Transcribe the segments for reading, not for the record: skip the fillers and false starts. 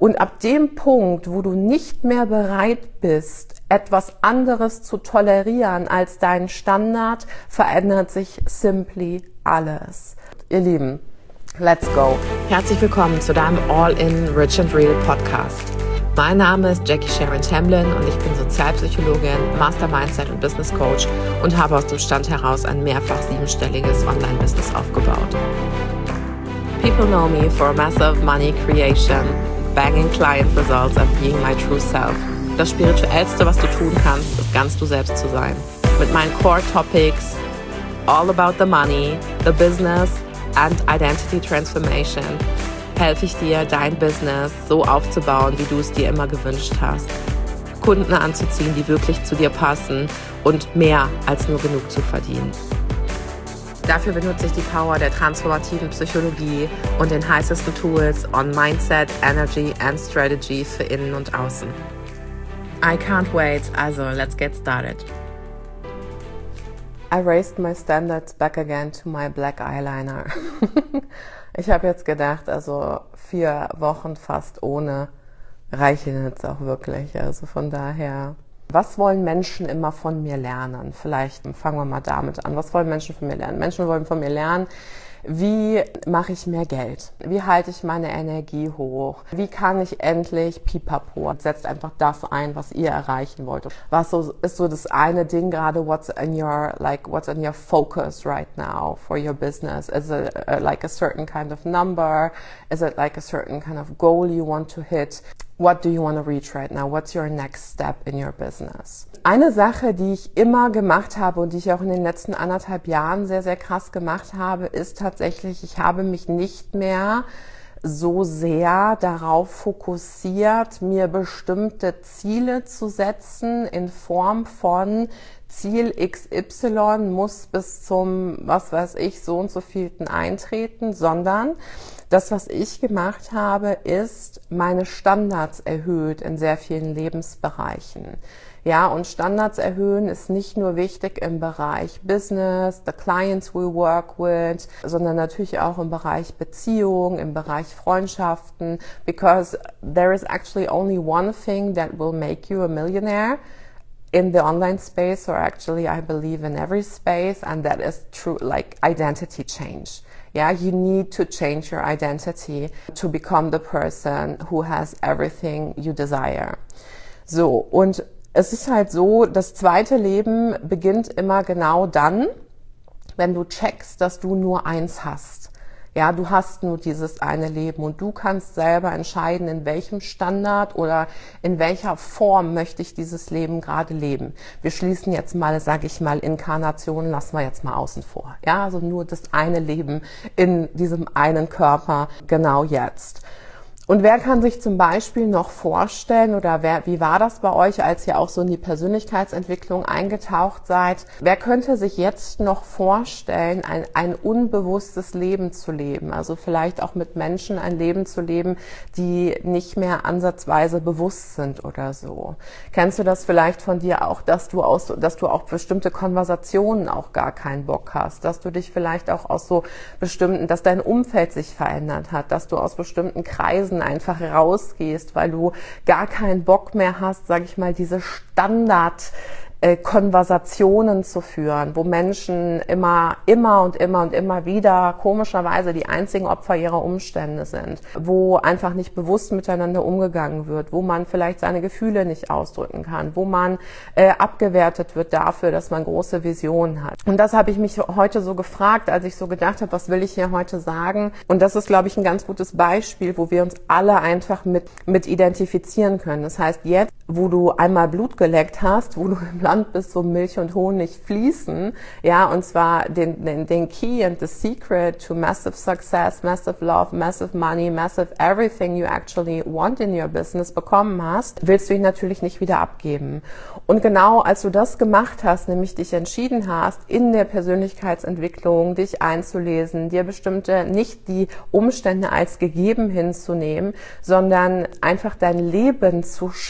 Und ab dem Punkt, wo du nicht mehr bereit bist, etwas anderes zu tolerieren als deinen Standard, verändert sich simply alles. Ihr Lieben, let's go. Herzlich willkommen zu deinem All-in Rich and Real Podcast. Mein Name ist Jackie Sharon Tamblyn und ich bin Sozialpsychologin, Master Mindset und Business Coach und habe aus dem Stand heraus ein mehrfach 7-stelliges Online-Business aufgebaut. People know me for massive money creation, banging client results and being my true self. Das Spirituellste, was du tun kannst, ist ganz du selbst zu sein. Mit meinen Core Topics, all about the money, the business and identity transformation, helfe ich dir, dein Business so aufzubauen, wie du es dir immer gewünscht hast. Kunden anzuziehen, die wirklich zu dir passen und mehr als nur genug zu verdienen. Dafür benutze ich die Power der transformativen Psychologie und den heißesten Tools on Mindset, Energy and Strategy für Innen und Außen. I can't wait, also let's get started. I raised my standards back again to my black eyeliner. Ich habe jetzt gedacht, also 4 Wochen fast ohne reichen jetzt auch wirklich. Also von daher, was wollen Menschen immer von mir lernen? Vielleicht fangen wir mal damit an. Was wollen Menschen von mir lernen? Menschen wollen von mir lernen, wie mache ich mehr Geld? Wie halte ich meine Energie hoch? Wie kann ich endlich pipapo? Setzt einfach das ein, was ihr erreichen wollt. Was so, ist so das eine Ding gerade, what's in your focus right now for your business? Is it like a certain kind of number? Is it like a certain kind of goal you want to hit? What do you want to reach right now? What's your next step in your business? Eine Sache, die ich immer gemacht habe und die ich auch in den letzten 1,5 Jahren sehr, sehr krass gemacht habe, ist tatsächlich, ich habe mich nicht mehr so sehr darauf fokussiert, mir bestimmte Ziele zu setzen in Form von Ziel XY muss bis zum, was weiß ich, so und so vielten eintreten, sondern das, was ich gemacht habe, ist meine Standards erhöht in sehr vielen Lebensbereichen. Ja, und Standards erhöhen ist nicht nur wichtig im Bereich Business, the clients we work with, sondern natürlich auch im Bereich Beziehung, im Bereich Freundschaften, because there is actually only one thing that will make you a millionaire in the online space, or actually I believe in every space, and that is true, like identity change. Yeah, you need to change your identity to become the person who has everything you desire. So, und es ist halt so, das zweite Leben beginnt immer genau dann, wenn du checkst, dass du nur eins hast. Ja, du hast nur dieses eine Leben und du kannst selber entscheiden, in welchem Standard oder in welcher Form möchte ich dieses Leben gerade leben. Wir schließen jetzt mal, sage ich mal, Inkarnationen lassen wir jetzt mal außen vor. Ja, also nur das eine Leben in diesem einen Körper genau jetzt. Und wer kann sich zum Beispiel noch vorstellen, oder wie war das bei euch, als ihr auch so in die Persönlichkeitsentwicklung eingetaucht seid? Wer könnte sich jetzt noch vorstellen, ein unbewusstes Leben zu leben? Also vielleicht auch mit Menschen ein Leben zu leben, die nicht mehr ansatzweise bewusst sind oder so. Kennst du das vielleicht von dir auch, dass du auch bestimmte Konversationen auch gar keinen Bock hast? Dass du dich vielleicht auch aus so bestimmten, dass dein Umfeld sich verändert hat, dass du aus bestimmten Kreisen einfach rausgehst, weil du gar keinen Bock mehr hast, sage ich mal, diese Konversationen zu führen, wo Menschen immer wieder komischerweise die einzigen Opfer ihrer Umstände sind, wo einfach nicht bewusst miteinander umgegangen wird, wo man vielleicht seine Gefühle nicht ausdrücken kann, wo man abgewertet wird dafür, dass man große Visionen hat. Und das habe ich mich heute so gefragt, als ich so gedacht habe, was will ich hier heute sagen? Und das ist, glaube ich, ein ganz gutes Beispiel, wo wir uns alle einfach mit identifizieren können. Das heißt, jetzt, wo du einmal Blut geleckt hast, wo du im Land bist, wo Milch und Honig fließen, ja, und zwar den Key and the Secret to massive success, massive love, massive money, massive everything you actually want in your business bekommen hast, willst du ihn natürlich nicht wieder abgeben. Und genau als du das gemacht hast, nämlich dich entschieden hast, in der Persönlichkeitsentwicklung dich einzulesen, dir bestimmte, nicht die Umstände als gegeben hinzunehmen, sondern einfach dein Leben zu shiften,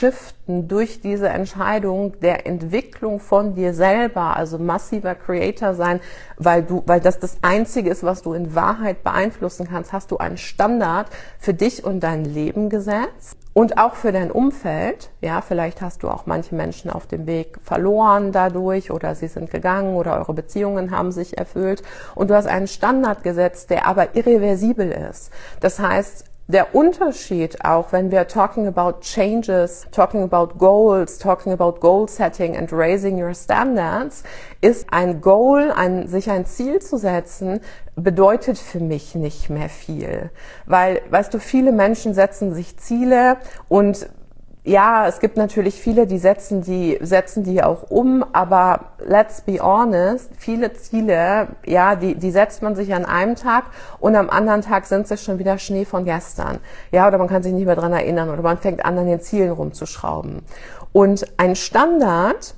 Stunden durch diese Entscheidung der Entwicklung von dir selber, also massiver Creator sein, weil das Einzige ist, was du in Wahrheit beeinflussen kannst, hast du einen Standard für dich und dein Leben gesetzt. Und auch für dein Umfeld, ja, vielleicht hast du auch manche Menschen auf dem Weg verloren dadurch oder sie sind gegangen oder eure Beziehungen haben sich erfüllt und du hast einen Standard gesetzt, der aber irreversibel ist. Das heißt, der Unterschied auch, wenn wir talking about changes, talking about goals, talking about goal setting and raising your standards, ist ein Goal, sich ein Ziel zu setzen, bedeutet für mich nicht mehr viel. Weil, weißt du, viele Menschen setzen sich Ziele und ja, es gibt natürlich viele, die setzen die auch um, aber let's be honest, viele Ziele, ja, die setzt man sich an einem Tag und am anderen Tag sind sie schon wieder Schnee von gestern. Ja, oder man kann sich nicht mehr dran erinnern oder man fängt an den Zielen rumzuschrauben. Und ein Standard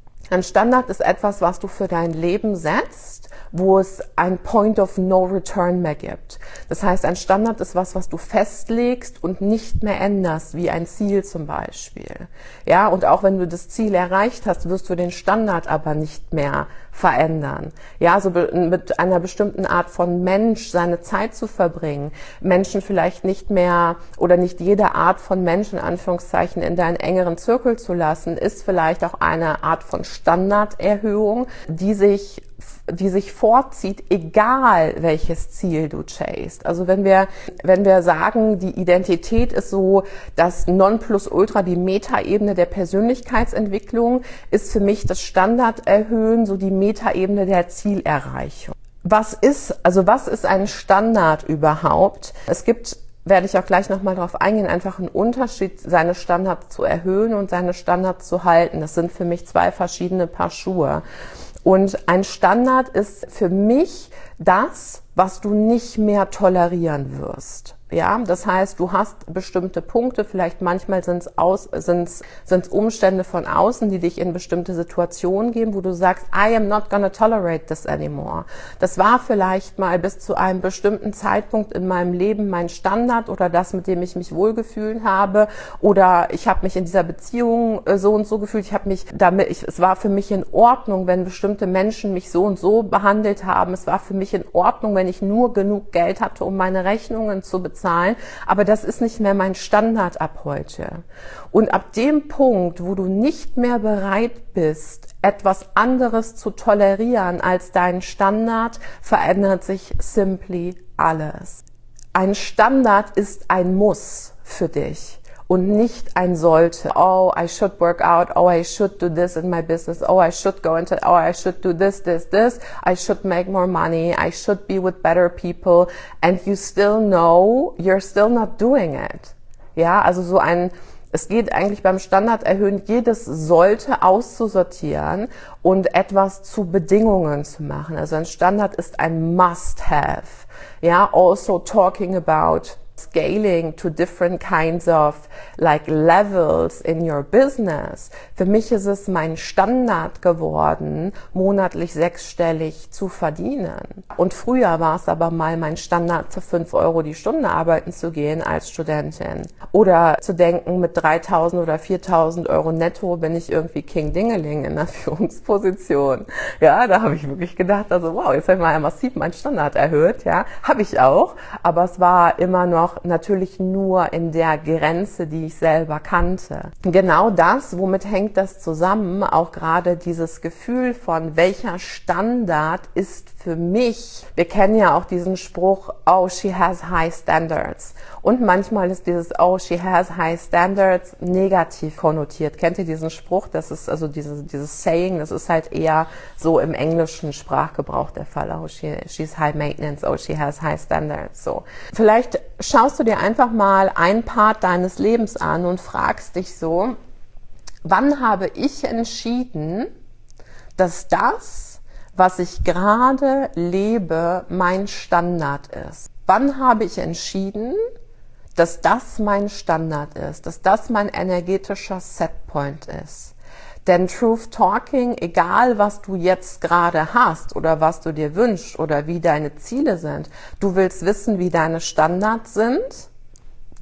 ist etwas, was du für dein Leben setzt, wo es ein Point of No Return mehr gibt. Das heißt, ein Standard ist was du festlegst und nicht mehr änderst, wie ein Ziel zum Beispiel. Ja, und auch wenn du das Ziel erreicht hast, wirst du den Standard aber nicht mehr verändern. Ja, so mit einer bestimmten Art von Mensch seine Zeit zu verbringen, Menschen vielleicht nicht mehr oder nicht jede Art von Menschen, in Anführungszeichen, in deinen engeren Zirkel zu lassen, ist vielleicht auch eine Art von Standarderhöhung, die sich vorzieht, egal welches Ziel du chasest. Also wenn wir sagen, die Identität ist so das Nonplusultra, die Metaebene der Persönlichkeitsentwicklung, ist für mich das Standarderhöhen so die Metaebene der Zielerreichung. Was ist ein Standard überhaupt? Es gibt, werde ich auch gleich nochmal drauf eingehen, einfach einen Unterschied, seine Standards zu erhöhen und seine Standards zu halten. Das sind für mich zwei verschiedene Paar Schuhe. Und ein Standard ist für mich das, was du nicht mehr tolerieren wirst. Ja, das heißt, du hast bestimmte Punkte, vielleicht manchmal sind es Umstände von außen, die dich in bestimmte Situationen geben, wo du sagst, I am not gonna tolerate this anymore. Das war vielleicht mal bis zu einem bestimmten Zeitpunkt in meinem Leben mein Standard oder das, mit dem ich mich wohlgefühlt habe, oder ich habe mich in dieser Beziehung so und so gefühlt, es war für mich in Ordnung, wenn bestimmte Menschen mich so und so behandelt haben. Es war für mich in Ordnung, wenn ich nur genug Geld hatte, um meine Rechnungen zu bezahlen. Aber das ist nicht mehr mein Standard ab heute. Und ab dem Punkt, wo du nicht mehr bereit bist, etwas anderes zu tolerieren als deinen Standard, verändert sich simply alles. Ein Standard ist ein Muss für dich und nicht ein sollte. Oh, I should work out. Oh, I should do this in my business. Oh, I should I should do this. I should make more money. I should be with better people. And you still know you're still not doing it. Ja, also es geht eigentlich beim Standarderhöhen, jedes sollte auszusortieren und etwas zu Bedingungen zu machen. Also ein Standard ist ein Must-Have. Ja, also talking about scaling to different kinds of levels in your business. Für mich ist es mein Standard geworden, monatlich 6-stellig zu verdienen. Und früher war es aber mal mein Standard, für 5 Euro die Stunde arbeiten zu gehen als Studentin. Oder zu denken, mit 3.000 oder 4.000 Euro netto bin ich irgendwie King Dingeling in der Führungsposition. Ja, da habe ich wirklich gedacht, also wow, jetzt habe ich mal massiv meinen Standard erhöht. Ja, habe ich auch. Aber es war immer noch natürlich nur in der Grenze, die ich selber kannte. Genau das, womit hängt das zusammen? Auch gerade dieses Gefühl von, welcher Standard ist für mich? Wir kennen ja auch diesen Spruch, oh, she has high standards. Und manchmal ist dieses, oh, she has high standards negativ konnotiert. Kennt ihr diesen Spruch? Das ist also dieses Saying, das ist halt eher so im englischen Sprachgebrauch der Fall. Oh, she's high maintenance. Oh, she has high standards. So. Vielleicht schaust du dir einfach mal ein Part deines Lebens an und fragst dich so, wann habe ich entschieden, dass das, was ich gerade lebe, mein Standard ist? Wann habe ich entschieden, dass das mein Standard ist, dass das mein energetischer Setpoint ist? Denn Truth Talking, egal was du jetzt gerade hast oder was du dir wünschst oder wie deine Ziele sind, du willst wissen, wie deine Standards sind,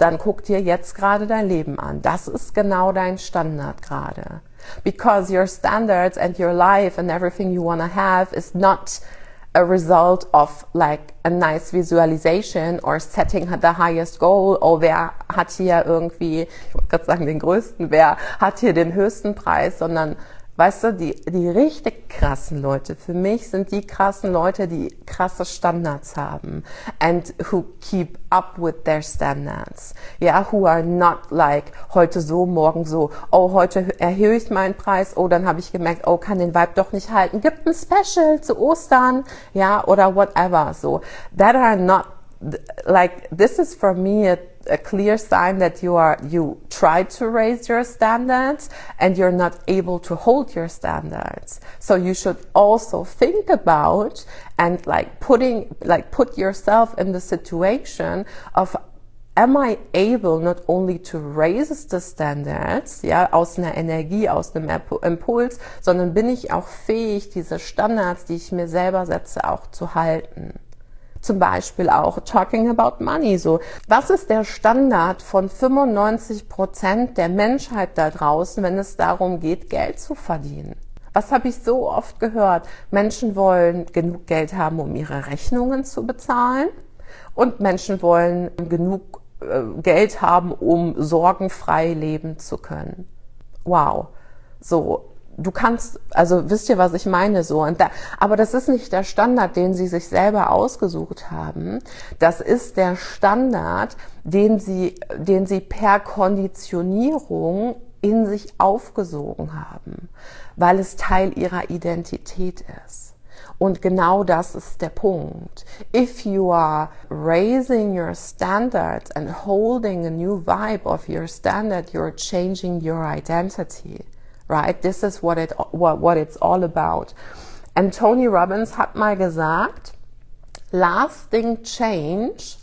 dann guck dir jetzt gerade dein Leben an. Das ist genau dein Standard gerade. Because your standards and your life and everything you want to have is not a result of like a nice visualization or setting the highest goal. Oh, wer hat hier irgendwie, ich wollte gerade sagen den größten, wer hat hier den höchsten Preis, sondern weißt du, die richtig krassen Leute, für mich sind die krassen Leute, die krasse Standards haben and who keep up with their standards. Ja, who are not like heute so, morgen so, oh, heute erhöhe ich meinen Preis, oh, dann habe ich gemerkt, oh, kann den Vibe doch nicht halten, gibt ein Special zu Ostern, ja, oder whatever, so. That are not, like, this is for me a clear sign that you try to raise your standards and you're not able to hold your standards. So you should also think about and put yourself in the situation of, am I able not only to raise the standards, ja, aus einer Energie, aus einem Impuls, sondern bin ich auch fähig, diese Standards, die ich mir selber setze, auch zu halten. Zum Beispiel auch talking about money. So, was ist der Standard von 95% der Menschheit da draußen, wenn es darum geht, Geld zu verdienen? Was habe ich so oft gehört? Menschen wollen genug Geld haben, um ihre Rechnungen zu bezahlen, und Menschen wollen genug Geld haben, um sorgenfrei leben zu können. Wow. So. Du kannst, also wisst ihr, was ich meine, so, und aber das ist nicht der Standard, den sie sich selber ausgesucht haben. Das ist der Standard, den sie per Konditionierung in sich aufgesogen haben, weil es Teil ihrer Identität ist. Und genau das ist der Punkt. If you are raising your standards and holding a new vibe of your standard, you're changing your identity. Right? This is what it's all about. And Tony Robbins hat mal gesagt, lasting change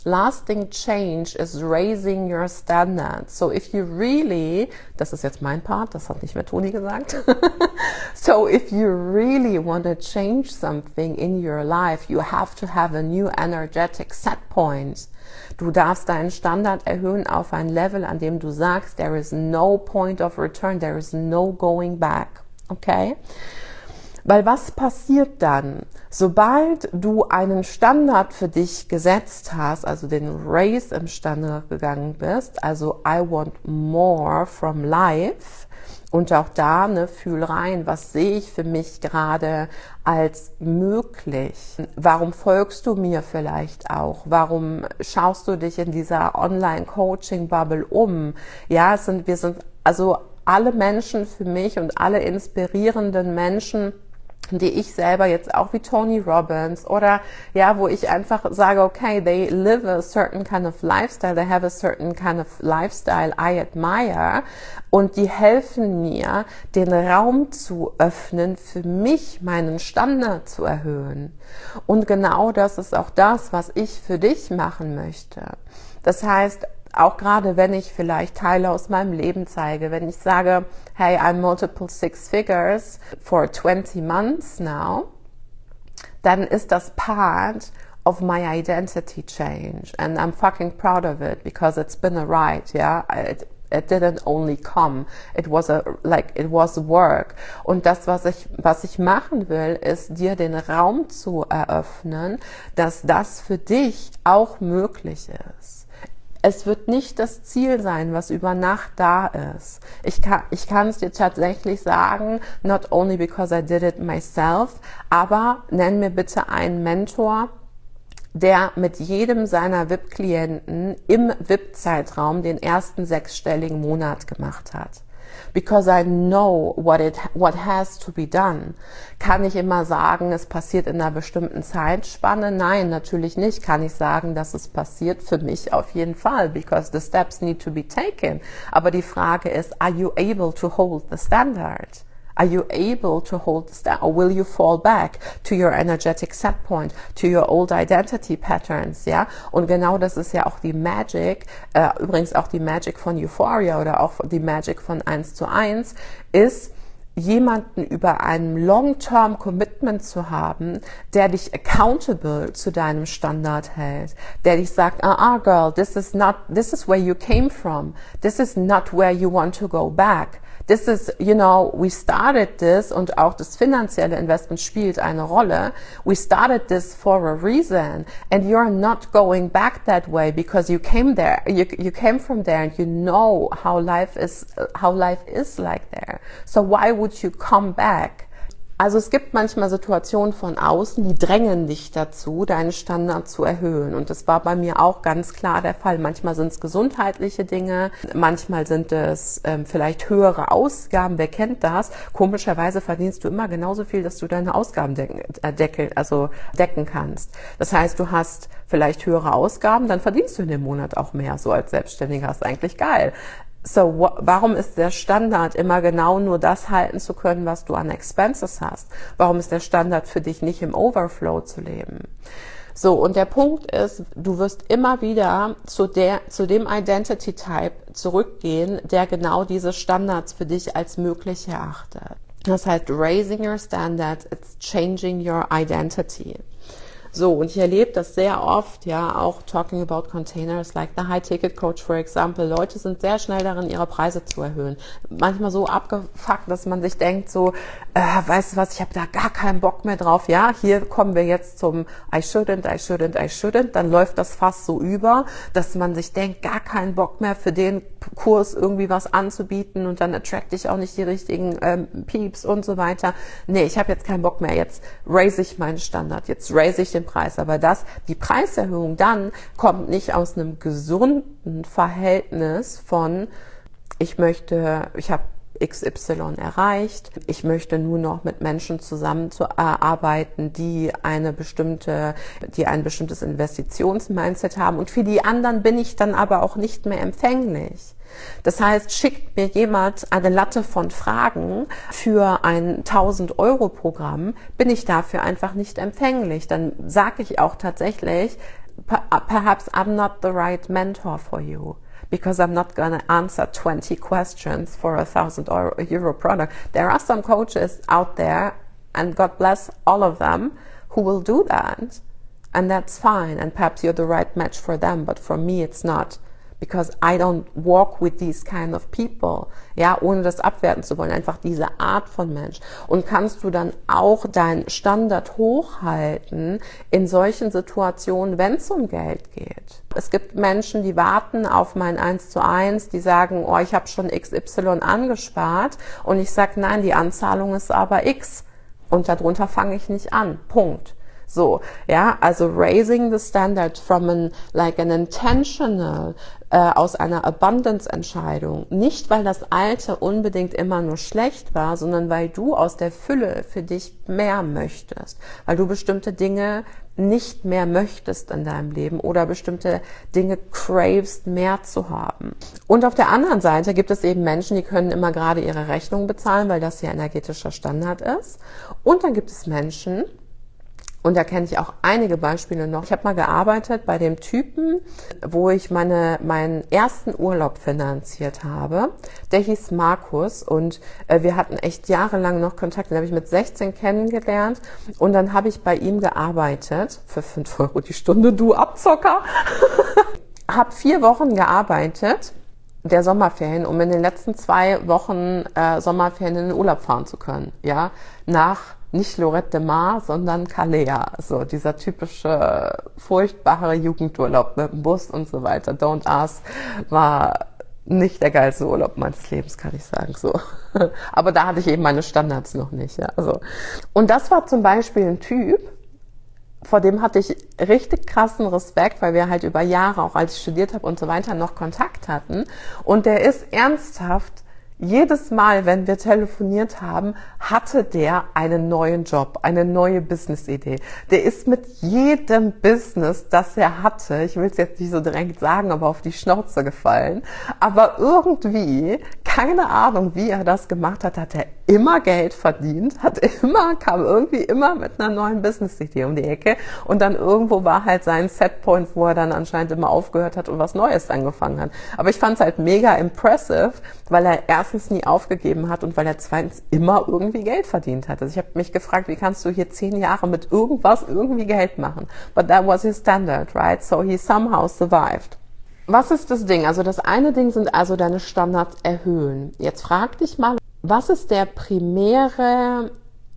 is raising your standards. So if you really, das ist jetzt mein Part, das hat nicht mehr Tony gesagt. So if you really want to change something in your life, you have to have a new energetic set point. Du darfst deinen Standard erhöhen auf ein Level, an dem du sagst, there is no point of return, there is no going back. Okay? Weil was passiert dann? Sobald du einen Standard für dich gesetzt hast, also den Race im Standard gegangen bist, also I want more from life, und auch da, ne, fühl rein, was sehe ich für mich gerade als möglich? Warum folgst du mir vielleicht auch? Warum schaust du dich in dieser Online-Coaching-Bubble um? Ja, wir sind also alle Menschen für mich und alle inspirierenden Menschen, die ich selber jetzt auch wie Tony Robbins oder ja, wo ich einfach sage, okay, they live a certain kind of lifestyle, they have a certain kind of lifestyle I admire, und die helfen mir, den Raum zu öffnen, für mich meinen Standard zu erhöhen. Und genau das ist auch das, was ich für dich machen möchte. Das heißt, auch gerade wenn ich vielleicht Teile aus meinem Leben zeige, wenn ich sage, hey, I'm multiple six figures for 20 months now, dann ist das part of my identity change, and I'm fucking proud of it because it's been a ride, yeah. It didn't only come. It was work. Und das, was ich machen will, ist dir den Raum zu eröffnen, dass das für dich auch möglich ist. Es wird nicht das Ziel sein, was über Nacht da ist. Ich kann es dir tatsächlich sagen, not only because I did it myself, aber nenn mir bitte einen Mentor, der mit jedem seiner VIP-Klienten im VIP-Zeitraum den ersten 6-stelligen Monat gemacht hat. Because I know what has to be done. Kann ich immer sagen, es passiert in einer bestimmten Zeitspanne? Nein, natürlich nicht. Kann ich sagen, dass es passiert? Für mich auf jeden Fall, because the steps need to be taken. Aber die Frage ist, are you able to hold the standard? Are you able to hold the standard, or will you fall back to your energetic set point, to your old identity patterns, ja? Und genau das ist ja auch die Magic, übrigens auch die Magic von Euphoria oder auch die Magic von 1:1, ist, jemanden über ein Long-Term Commitment zu haben, der dich accountable zu deinem Standard hält, der dich sagt, girl, this is where you came from. This is not where you want to go back. This is, we started this, und auch das finanzielle Investment spielt eine Rolle. We started this for a reason, and you're not going back that way because you came there, you came from there, and you know how life is like there. So why would you come back? Also es gibt manchmal Situationen von außen, die drängen dich dazu, deinen Standard zu erhöhen. Und das war bei mir auch ganz klar der Fall. Manchmal sind es gesundheitliche Dinge, manchmal sind es vielleicht höhere Ausgaben. Wer kennt das? Komischerweise verdienst du immer genauso viel, dass du deine Ausgaben decken kannst. Das heißt, du hast vielleicht höhere Ausgaben, dann verdienst du in dem Monat auch mehr. So als Selbstständiger ist eigentlich geil. So, warum ist der Standard immer genau nur das halten zu können, was du an Expenses hast? Warum ist der Standard für dich nicht im Overflow zu leben? So, und der Punkt ist, du wirst immer wieder zu dem Identity Type zurückgehen, der genau diese Standards für dich als möglich erachtet. Das heißt, raising your standards, it's changing your identity. So, und ich erlebe das sehr oft, ja, auch talking about containers, like the High-Ticket Coach, for example. Leute sind sehr schnell darin, ihre Preise zu erhöhen. Manchmal so abgefuckt, dass man sich denkt so, weißt du was, ich habe da gar keinen Bock mehr drauf. Ja, hier kommen wir jetzt zum I shouldn't. Dann läuft das fast so über, dass man sich denkt, gar keinen Bock mehr für den Kurs irgendwie was anzubieten, und dann attract ich auch nicht die richtigen Peeps und so weiter. Nee, ich habe jetzt keinen Bock mehr. Jetzt raise ich meinen Standard. Jetzt raise ich den Preis. Aber die Preiserhöhung dann kommt nicht aus einem gesunden Verhältnis von, ich habe XY erreicht, ich möchte nur noch mit Menschen zusammenarbeiten, die ein bestimmtes Investitionsmindset haben, und für die anderen bin ich dann aber auch nicht mehr empfänglich. Das heißt, schickt mir jemand eine Latte von Fragen für ein 1.000-Euro-Programm, bin ich dafür einfach nicht empfänglich. Dann sage ich auch tatsächlich, perhaps I'm not the right mentor for you, because I'm not going to answer 20 questions for a 1.000 Euro product. There are some coaches out there, and God bless all of them, who will do that. And that's fine. And perhaps you're the right match for them, but for me it's not. Because I don't walk with these kind of people. Ja, ohne das abwerten zu wollen. Einfach diese Art von Mensch. Und kannst du dann auch deinen Standard hochhalten in solchen Situationen, wenn es um Geld geht? Es gibt Menschen, die warten auf mein 1:1, die sagen, oh, ich habe schon XY angespart. Und ich sage, nein, die Anzahlung ist aber X. Und darunter fange ich nicht an. Punkt. So, ja, also raising the standard from an intentional, aus einer Abundance-Entscheidung. Nicht, weil das Alte unbedingt immer nur schlecht war, sondern weil du aus der Fülle für dich mehr möchtest. Weil du bestimmte Dinge nicht mehr möchtest in deinem Leben oder bestimmte Dinge cravest, mehr zu haben. Und auf der anderen Seite gibt es eben Menschen, die können immer gerade ihre Rechnung bezahlen, weil das ihr energetischer Standard ist. Und dann gibt es Menschen, und da kenne ich auch einige Beispiele noch. Ich habe mal gearbeitet bei dem Typen, wo ich meinen ersten Urlaub finanziert habe. Der hieß Markus, und wir hatten echt jahrelang noch Kontakt. Den habe ich mit 16 kennengelernt, und dann habe ich bei ihm gearbeitet für 5 Euro die Stunde, du Abzocker. Habe 4 Wochen gearbeitet, der Sommerferien, um in den letzten 2 Wochen Sommerferien in den Urlaub fahren zu können. Ja, nach nicht Lorette de Mar, sondern Calais. So dieser typische, furchtbare Jugendurlaub mit dem Bus und so weiter. Don't Ask war nicht der geilste Urlaub meines Lebens, kann ich sagen, so. Aber da hatte ich eben meine Standards noch nicht, ja, so. Und das war zum Beispiel ein Typ, vor dem hatte ich richtig krassen Respekt, weil wir halt über Jahre, auch als ich studiert habe und so weiter, noch Kontakt hatten. Und der ist ernsthaft, jedes Mal, wenn wir telefoniert haben, hatte der einen neuen Job, eine neue Business-Idee. Der ist mit jedem Business, das er hatte, ich will es jetzt nicht so direkt sagen, aber auf die Schnauze gefallen. Aber irgendwie keine Ahnung, wie er das gemacht hat. Hat er immer Geld verdient, kam irgendwie immer mit einer neuen Business-Idee um die Ecke. Und dann irgendwo war halt sein Setpoint, wo er dann anscheinend immer aufgehört hat und was Neues angefangen hat. Aber ich fand es halt mega impressive, weil er erstens nie aufgegeben hat und weil er zweitens immer irgendwie Geld verdient hat. Also ich habe mich gefragt, wie kannst du hier 10 Jahre mit irgendwas irgendwie Geld machen? But that was his standard, right? So he somehow survived. Was ist das Ding? Also das eine Ding sind also deine Standards erhöhen. Jetzt frag dich mal, was ist der primäre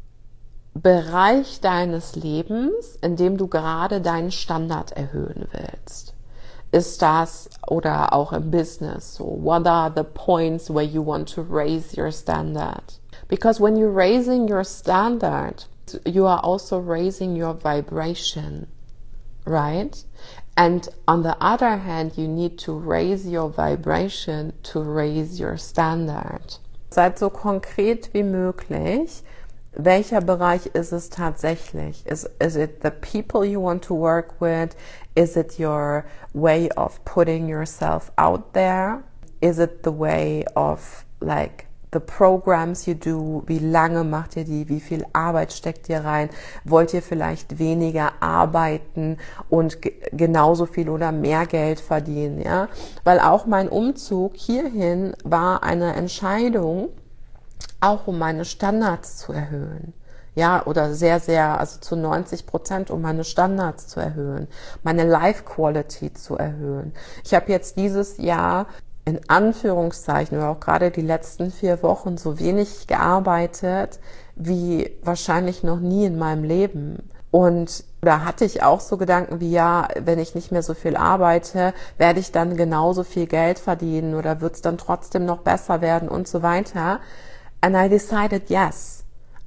Bereich deines Lebens, in dem du gerade deinen Standard erhöhen willst? Ist das, oder auch im Business, so what are the points where you want to raise your standard? Because when you're raising your standard, you are also raising your vibration, right? And on the other hand, you need to raise your vibration to raise your standard. Seid so konkret wie möglich. Welcher Bereich ist es tatsächlich? Is it the people you want to work with? Is it your way of putting yourself out there? Is it the way of like the programs you do? Wie lange macht ihr die? Wie viel Arbeit steckt ihr rein? Wollt ihr vielleicht weniger arbeiten und genauso viel oder mehr Geld verdienen? Ja? Weil auch mein Umzug hierhin war eine Entscheidung, auch um meine Standards zu erhöhen. Ja, oder sehr, sehr, also zu 90%, um meine Standards zu erhöhen, meine Life Quality zu erhöhen. Ich habe jetzt dieses Jahr in Anführungszeichen oder auch gerade die letzten 4 Wochen so wenig gearbeitet wie wahrscheinlich noch nie in meinem Leben. Und da hatte ich auch so Gedanken wie, ja, wenn ich nicht mehr so viel arbeite, werde ich dann genauso viel Geld verdienen oder wird es dann trotzdem noch besser werden und so weiter. And I decided yes.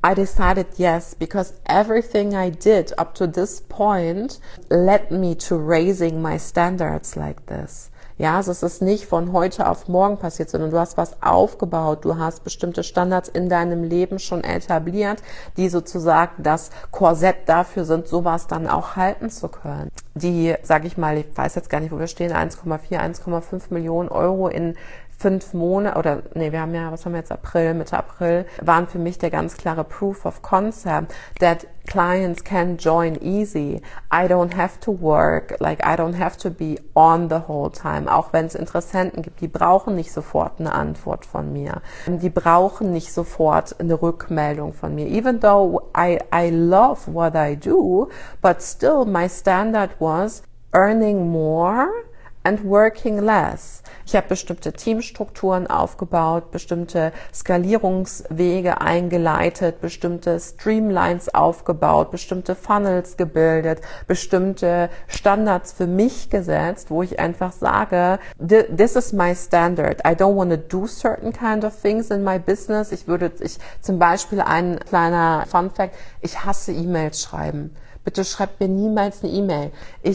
Because everything I did up to this point led me to raising my standards like this. Ja, also es ist nicht von heute auf morgen passiert, sondern du hast was aufgebaut, du hast bestimmte Standards in deinem Leben schon etabliert, die sozusagen das Korsett dafür sind, sowas dann auch halten zu können. Die, sag ich mal, ich weiß jetzt gar nicht, wo wir stehen, 1,4, 1,5 Millionen Euro in 5 Monate, oder nee, wir haben ja, was haben wir jetzt, Mitte April, waren für mich der ganz klare Proof of Concept, that clients can join easy. I don't have to work, like I don't have to be on the whole time. Auch wenn es Interessenten gibt, die brauchen nicht sofort eine Antwort von mir. Die brauchen nicht sofort eine Rückmeldung von mir. Even though I love what I do, but still my standard was earning more and working less. Ich habe bestimmte Teamstrukturen aufgebaut, bestimmte Skalierungswege eingeleitet, bestimmte Streamlines aufgebaut, bestimmte Funnels gebildet, bestimmte Standards für mich gesetzt, wo ich einfach sage, this is my standard. I don't want to do certain kind of things in my business. Ich zum Beispiel ein kleiner Fun Fact, ich hasse E-Mails schreiben. Bitte schreibt mir niemals eine E-Mail.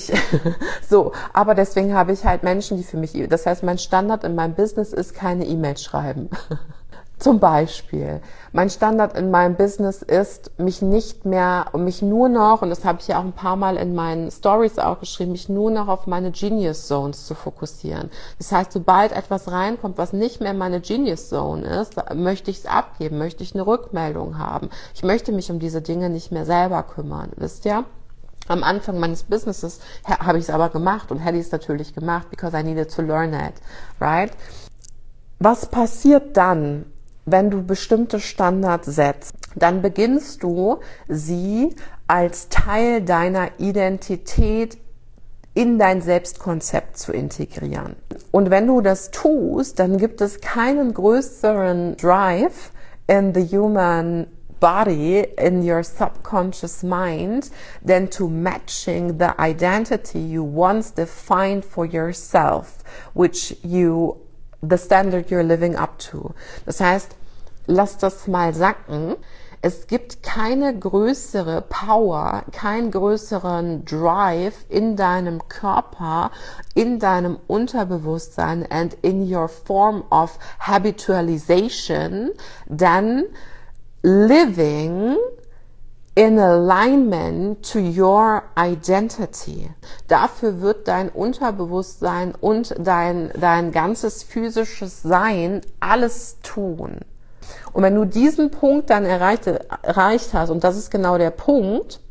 Aber deswegen habe ich halt Menschen, die für mich, das heißt, mein Standard in meinem Business ist keine E-Mails schreiben. Zum Beispiel. Mein Standard in meinem Business ist, mich nur noch, und das habe ich ja auch ein paar Mal in meinen Stories auch geschrieben, mich nur noch auf meine Genius Zones zu fokussieren. Das heißt, sobald etwas reinkommt, was nicht mehr meine Genius Zone ist, möchte ich es abgeben, möchte ich eine Rückmeldung haben. Ich möchte mich um diese Dinge nicht mehr selber kümmern, wisst ihr? Am Anfang meines Businesses habe ich es aber gemacht und hätte ich es natürlich gemacht, because I needed to learn it, right? Was passiert dann, wenn du bestimmte Standards setzt? Dann beginnst du, sie als Teil deiner Identität in dein Selbstkonzept zu integrieren. Und wenn du das tust, dann gibt es keinen größeren Drive in the human body, in your subconscious mind, than to matching the identity you once defined for yourself, the standard you're living up to. Das heißt, lass das mal sacken. Es gibt keine größere Power, keinen größeren Drive in deinem Körper, in deinem Unterbewusstsein and in your form of habitualization than living in alignment to your identity. Dafür wird dein Unterbewusstsein und dein ganzes physisches Sein alles tun. Und wenn du diesen Punkt dann erreicht hast, und das ist genau der Punkt,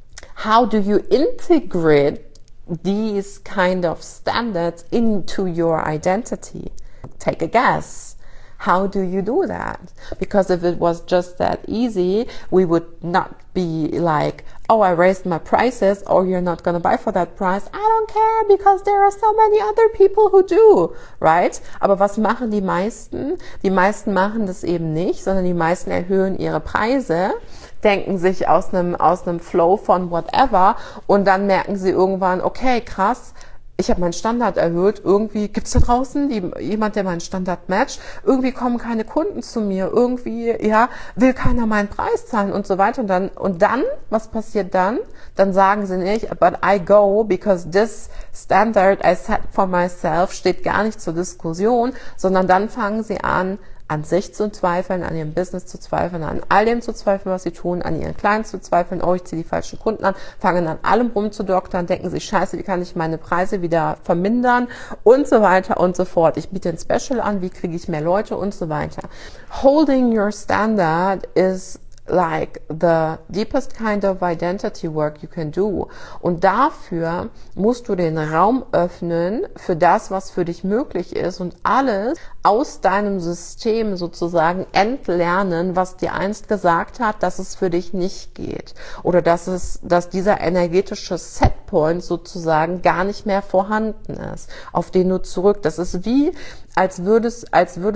how do you integrate these kind of standards into your identity? Take a guess. How do you do that? Because if it was just that easy, we would not be like, oh, I raised my prices, or you're not going to buy for that price. I don't care because there are so many other people who do, right? Aber was machen die meisten? Die meisten machen das eben nicht, sondern die meisten erhöhen ihre Preise, denken sich aus einem Flow von whatever und dann merken sie irgendwann, okay, krass, ich habe meinen Standard erhöht, irgendwie gibt's da draußen jemand, der meinen Standard matcht, irgendwie kommen keine Kunden zu mir, irgendwie, ja, will keiner meinen Preis zahlen und so weiter und dann, was passiert dann? Dann sagen sie nicht, but I go because this standard I set for myself steht gar nicht zur Diskussion, sondern dann fangen sie an sich zu zweifeln, an ihrem Business zu zweifeln, an all dem zu zweifeln, was sie tun, an ihren Clients zu zweifeln, oh, ich ziehe die falschen Kunden an, fangen an allem rumzudoktern, denken sich, scheiße, wie kann ich meine Preise wieder vermindern und so weiter und so fort. Ich biete ein Special an, wie kriege ich mehr Leute und so weiter. Holding your standard is like the deepest kind of identity work you can do. Und dafür musst du den Raum öffnen für das, was für dich möglich ist und alles aus deinem System sozusagen entlernen, was dir einst gesagt hat, dass es für dich nicht geht. Oder dass dieser energetische Setpoint sozusagen gar nicht mehr vorhanden ist, auf den du zurück. Das ist wie, als würdest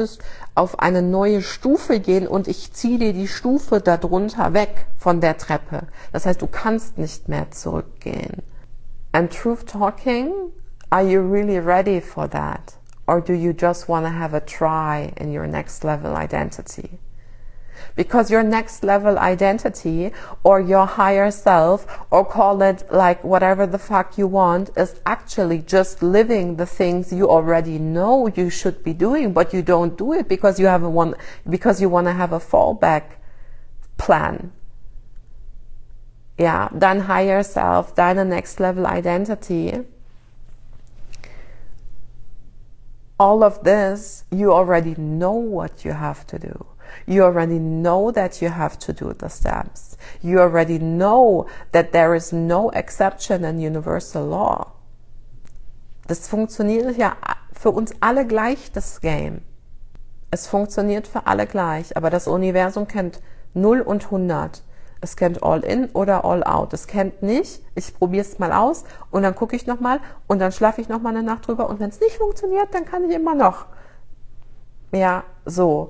auf eine neue Stufe gehen und ich ziehe dir die Stufe darunter weg von der Treppe. Das heißt, du kannst nicht mehr zurückgehen. And truth talking, are you really ready for that? Or do you just want to have a try in your next level identity? Because your next level identity or your higher self, or call it like whatever the fuck you want, is actually just living the things you already know you should be doing, but you don't do it because you want to have a fallback plan. Ja, dein higher self, deine next level identity, all of this, you already know what you have to do. You already know that you have to do the steps. You already know that there is no exception in universal law. Das funktioniert ja für uns alle gleich, das Game. Es funktioniert für alle gleich, aber das Universum kennt 0 und 100. Es kennt all in oder all out. Es kennt nicht, ich probiere es mal aus und dann gucke ich nochmal und dann schlafe ich nochmal eine Nacht drüber und wenn es nicht funktioniert, dann kann ich immer noch. Ja, so.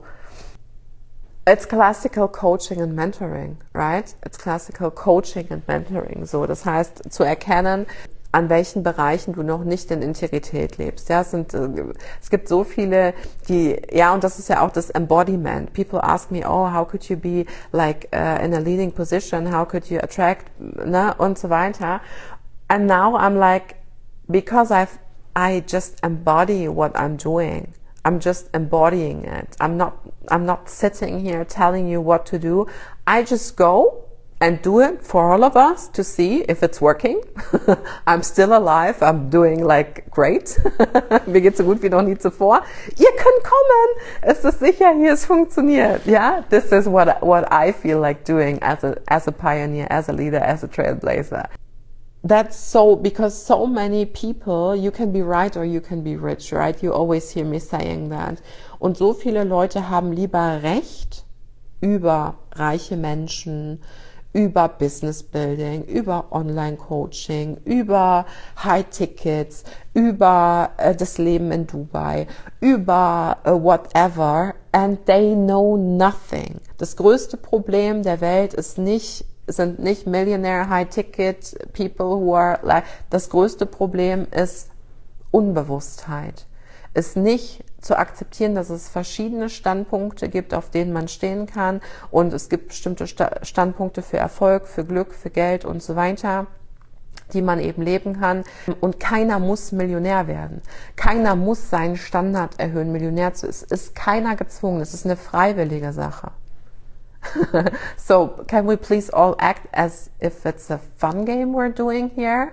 It's classical coaching and mentoring, right? It's classical coaching and mentoring. So, das heißt, zu erkennen, an welchen Bereichen du noch nicht in Integrität lebst. Ja, es gibt so viele, und das ist ja auch das Embodiment. People ask me, oh, how could you be like in a leading position? How could you attract, ne, und so weiter. And now I'm like, because I just embody what I'm doing. I'm just embodying it. I'm not sitting here telling you what to do. I just go and do it for all of us to see if it's working. I'm still alive. I'm doing like great. Mir geht's so gut wie noch nie zuvor. Ihr könnt kommen. Es ist sicher hier, es funktioniert. Ja, this is what I feel like doing as a pioneer, as a leader, as a trailblazer. That's so, because so many people, you can be right or you can be rich, right? You always hear me saying that. Und so viele Leute haben lieber Recht über reiche Menschen, über Business Building, über Online-Coaching, über High-Tickets, über das Leben in Dubai, über whatever, and they know nothing. Das größte Problem der Welt sind nicht Millionaire High-Ticket People who are like, das größte Problem ist Unbewusstheit. Ist nicht zu akzeptieren, dass es verschiedene Standpunkte gibt, auf denen man stehen kann und es gibt bestimmte Standpunkte für Erfolg, für Glück, für Geld und so weiter, die man eben leben kann. Und keiner muss Millionär werden. Keiner muss seinen Standard erhöhen, Millionär zu sein. Es ist keiner gezwungen. Es ist eine freiwillige Sache. So can we please all act as if it's a fun game we're doing here?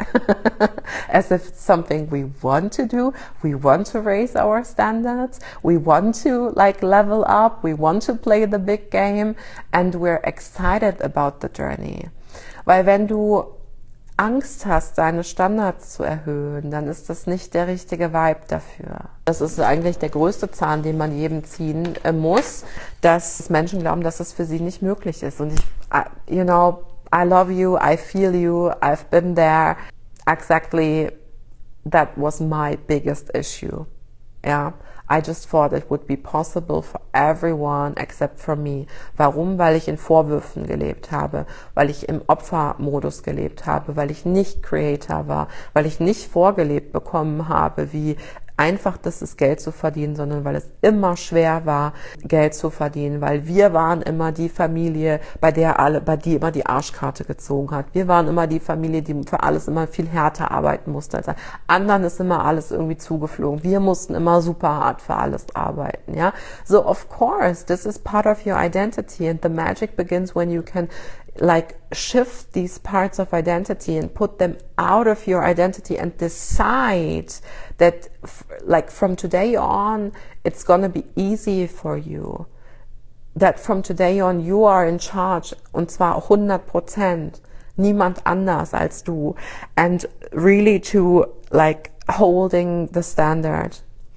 As if it's something we want to do. We want to raise our standards. We want to like level up. We want to play the big game. And we're excited about the journey. Weil wenn du Angst hast, deine Standards zu erhöhen, dann ist das nicht der richtige Vibe dafür. Das ist eigentlich der größte Zahn, den man jedem ziehen muss, dass Menschen glauben, dass es für sie nicht möglich ist. Und I love you, I feel you, I've been there. Exactly, that was my biggest issue. Yeah. I just thought it would be possible for everyone except for me. Warum? Weil ich in Vorwürfen gelebt habe, weil ich im Opfermodus gelebt habe, weil ich nicht Creator war, weil ich nicht vorgelebt bekommen habe, wie einfach das ist, Geld zu verdienen, sondern weil es immer schwer war, Geld zu verdienen, weil wir waren immer die Familie, bei die immer die Arschkarte gezogen hat. Wir waren immer die Familie, die für alles immer viel härter arbeiten musste als anderen. Ist immer alles irgendwie zugeflogen. Wir mussten immer super hart für alles arbeiten, ja. So of course, this is part of your identity, and the magic begins when you can like shift these parts of identity and put them out of your identity and decide that like from today on it's going to be easy for you, that from today on you are in charge, und zwar 100%, niemand anders als du, and really to like holding the standard.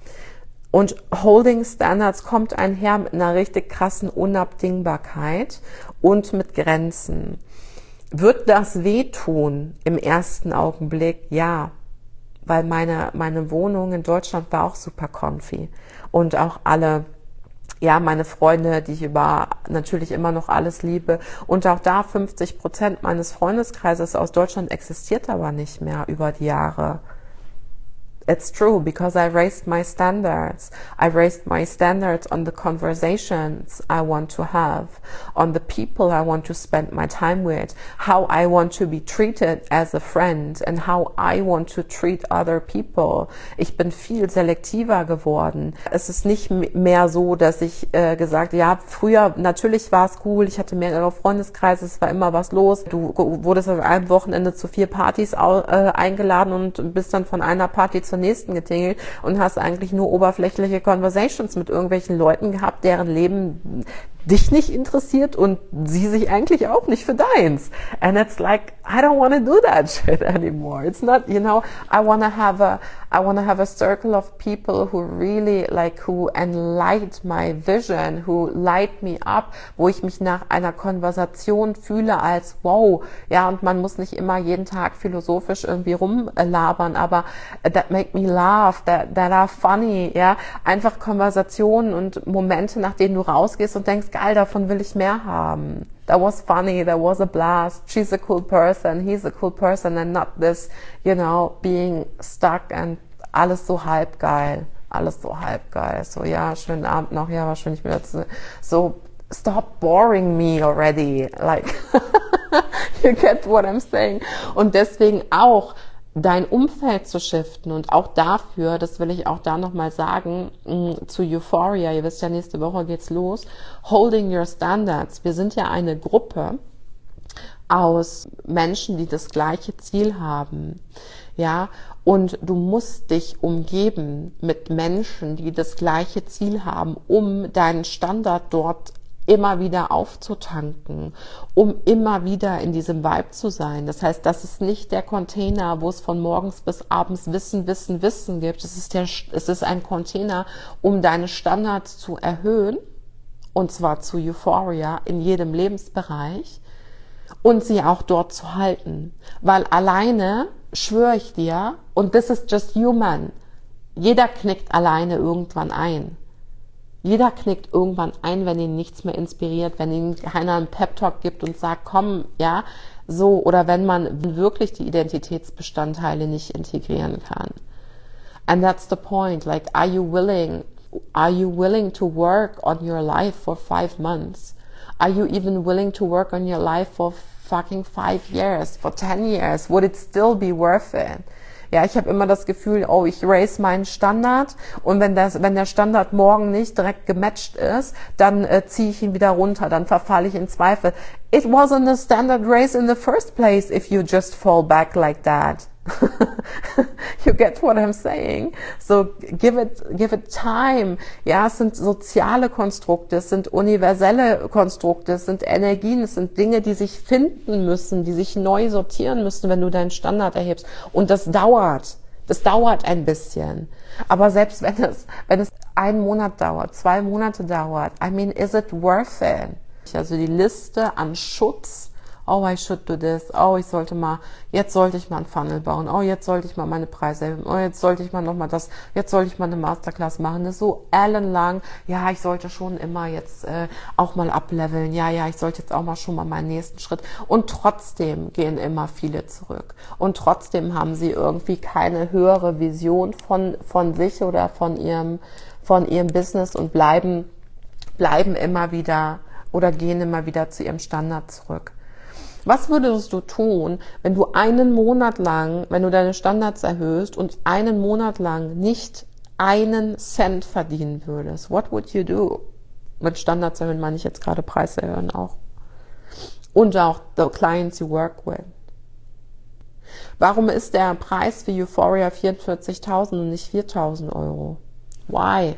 Und Holding Standards kommt einher mit einer richtig krassen Unabdingbarkeit und mit Grenzen. Wird das wehtun im ersten Augenblick? Ja, weil meine Wohnung in Deutschland war auch super comfy. Und auch alle, ja, meine Freunde, die ich natürlich immer noch alles liebe. Und auch da 50% meines Freundeskreises aus Deutschland existiert aber nicht mehr über die Jahre. It's true, because I raised my standards. I raised my standards on the conversations I want to have, on the people I want to spend my time with, how I want to be treated as a friend and how I want to treat other people. Ich bin viel selektiver geworden. Es ist nicht mehr so, dass ich gesagt, ja, früher natürlich war es cool, ich hatte mehrere Freundeskreise, es war immer was los. Du wurdest an einem Wochenende zu 4 Partys eingeladen und bist dann von einer Party zur nächsten getingelt und hast eigentlich nur oberflächliche Conversations mit irgendwelchen Leuten gehabt, deren Leben dich nicht interessiert und sie sich eigentlich auch nicht für deins. And it's like, I don't want to do that shit anymore. It's not, I want to have a circle of people who really who enlight my vision, who light me up, wo ich mich nach einer Konversation fühle als wow, ja, und man muss nicht immer jeden Tag philosophisch irgendwie rumlabern, aber that make me laugh, that are funny, ja, einfach Konversationen und Momente, nach denen du rausgehst und denkst, geil, davon will ich mehr haben. That was funny, that was a blast, she's a cool person, he's a cool person, and not this, being stuck and alles so halbgeil. So, ja, schönen Abend noch, ja, wahrscheinlich wieder so, stop boring me already, like, you get what I'm saying. Und deswegen auch dein Umfeld zu shiften und auch dafür, das will ich auch da nochmal sagen, zu Euphoria, ihr wisst ja, nächste Woche geht's los, holding your standards. Wir sind ja eine Gruppe aus Menschen, die das gleiche Ziel haben, ja, und du musst dich umgeben mit Menschen, die das gleiche Ziel haben, um deinen Standard dort immer wieder aufzutanken, um immer wieder in diesem Vibe zu sein. Das heißt, das ist nicht der Container, wo es von morgens bis abends Wissen gibt. Es ist ein Container, um deine Standards zu erhöhen, und zwar zu Euphoria in jedem Lebensbereich, und sie auch dort zu halten. Weil alleine, schwöre ich dir, und this is just human, jeder knickt alleine irgendwann ein. Jeder knickt irgendwann ein, wenn ihn nichts mehr inspiriert, wenn ihm keiner einen Pep-Talk gibt und sagt, komm, ja, so, oder wenn man wirklich die Identitätsbestandteile nicht integrieren kann. And that's the point, like, are you willing to work on your life for 5 months? Are you even willing to work on your life for fucking 5 years, for 10 years? Would it still be worth it? Ja, ich habe immer das Gefühl, oh, ich raise meinen Standard und wenn der Standard morgen nicht direkt gematcht ist, dann ziehe ich ihn wieder runter, dann verfalle ich in Zweifel. It wasn't a standard race in the first place if you just fall back like that. You get what I'm saying? So give it time. Ja, es sind soziale Konstrukte, es sind universelle Konstrukte, es sind Energien, es sind Dinge, die sich finden müssen, die sich neu sortieren müssen, wenn du deinen Standard erhebst. Und das dauert. Das dauert ein bisschen. Aber selbst wenn es 1 Monat dauert, 2 Monate dauert, I mean, is it worth it? Also die Liste an Schutz, oh, I should do this, oh, jetzt sollte ich mal einen Funnel bauen, oh, jetzt sollte ich mal meine Preise erhöhen, oh, jetzt sollte ich mal nochmal das, jetzt sollte ich mal eine Masterclass machen, das ist so ellenlang, ja, ich sollte schon immer jetzt auch mal upleveln, ja, ich sollte jetzt auch mal schon mal meinen nächsten Schritt und trotzdem gehen immer viele zurück und trotzdem haben sie irgendwie keine höhere Vision von sich oder von ihrem Business und bleiben immer wieder oder gehen immer wieder zu ihrem Standard zurück. Was würdest du tun, wenn du deine Standards erhöhst und 1 Monat lang nicht 1 Cent verdienen würdest? What would you do? Mit Standards erhöhen meine ich jetzt gerade Preise erhöhen auch. Und auch the clients you work with. Warum ist der Preis für Euphoria 44.000 und nicht 4.000 Euro? Why?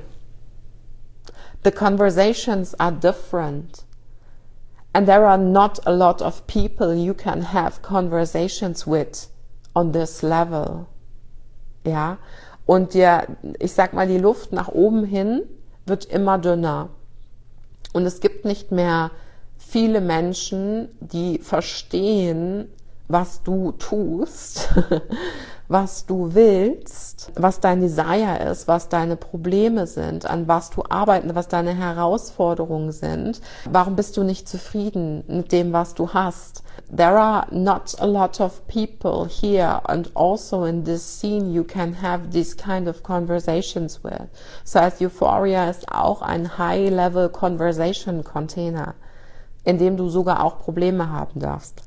The conversations are different. And there are not a lot of people you can have conversations with on this level. Ja? Und ich sag mal, die Luft nach oben hin wird immer dünner. Und es gibt nicht mehr viele Menschen, die verstehen, was du tust, was du willst, was dein Desire ist, was deine Probleme sind, an was du arbeiten, was deine Herausforderungen sind. Warum bist du nicht zufrieden mit dem, was du hast? There are not a lot of people here and also in this scene you can have these kind of conversations with. So as Euphoria ist auch ein High-Level Conversation Container, in dem du sogar auch Probleme haben darfst.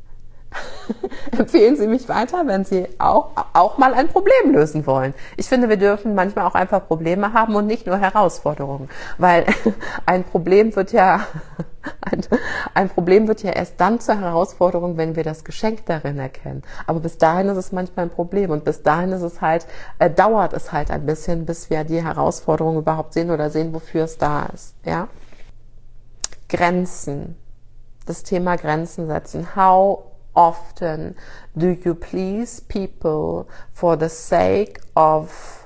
Empfehlen Sie mich weiter, wenn Sie auch mal ein Problem lösen wollen. Ich finde, wir dürfen manchmal auch einfach Probleme haben und nicht nur Herausforderungen, weil ein Problem wird ja erst dann zur Herausforderung, wenn wir das Geschenk darin erkennen. Aber bis dahin ist es manchmal ein Problem und bis dahin ist es dauert es halt ein bisschen, bis wir die Herausforderung überhaupt sehen oder sehen, wofür es da ist. Ja? Grenzen. Das Thema Grenzen setzen. How often do you please people for the sake of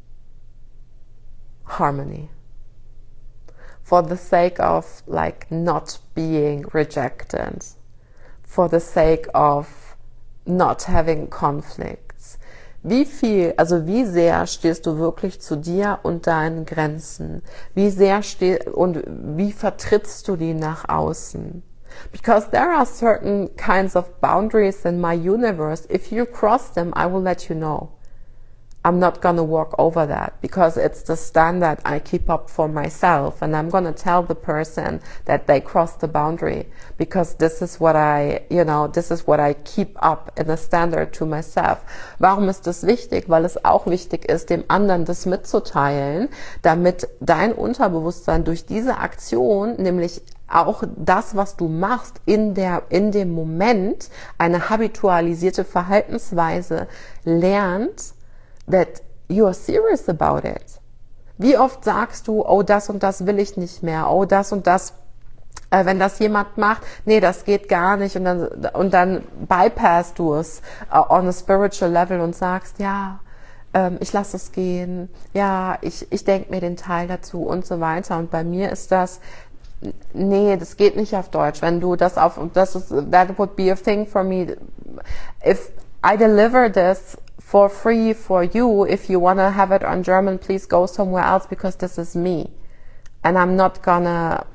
harmony? For the sake of not being rejected? For the sake of not having conflicts? Wie sehr stehst du wirklich zu dir und deinen Grenzen? Wie vertrittst du die nach außen? Because there are certain kinds of boundaries in my universe. If you cross them, I will let you know. I'm not going to walk over that because it's the standard I keep up for myself. And I'm going to tell the person that they crossed the boundary because this is what I keep up in a standard to myself. Warum ist das wichtig? Weil es auch wichtig ist, dem anderen das mitzuteilen, damit dein Unterbewusstsein durch diese Aktion, nämlich auch das, was du machst in dem Moment, eine habitualisierte Verhaltensweise lernt, that you are serious about it. Wie oft sagst du, oh, das und das will ich nicht mehr, oh, das und das, wenn das jemand macht, nee, das geht gar nicht und dann bypassst du es on a spiritual level und sagst, ja, ich lasse es gehen, ja, ich denke mir den Teil dazu und so weiter. Und bei mir ist das, nee, das geht nicht auf Deutsch. Wenn du that would be a thing for me. If I deliver this for free for you, if you want to have it on German, please go somewhere else because this is me. And I'm not gonna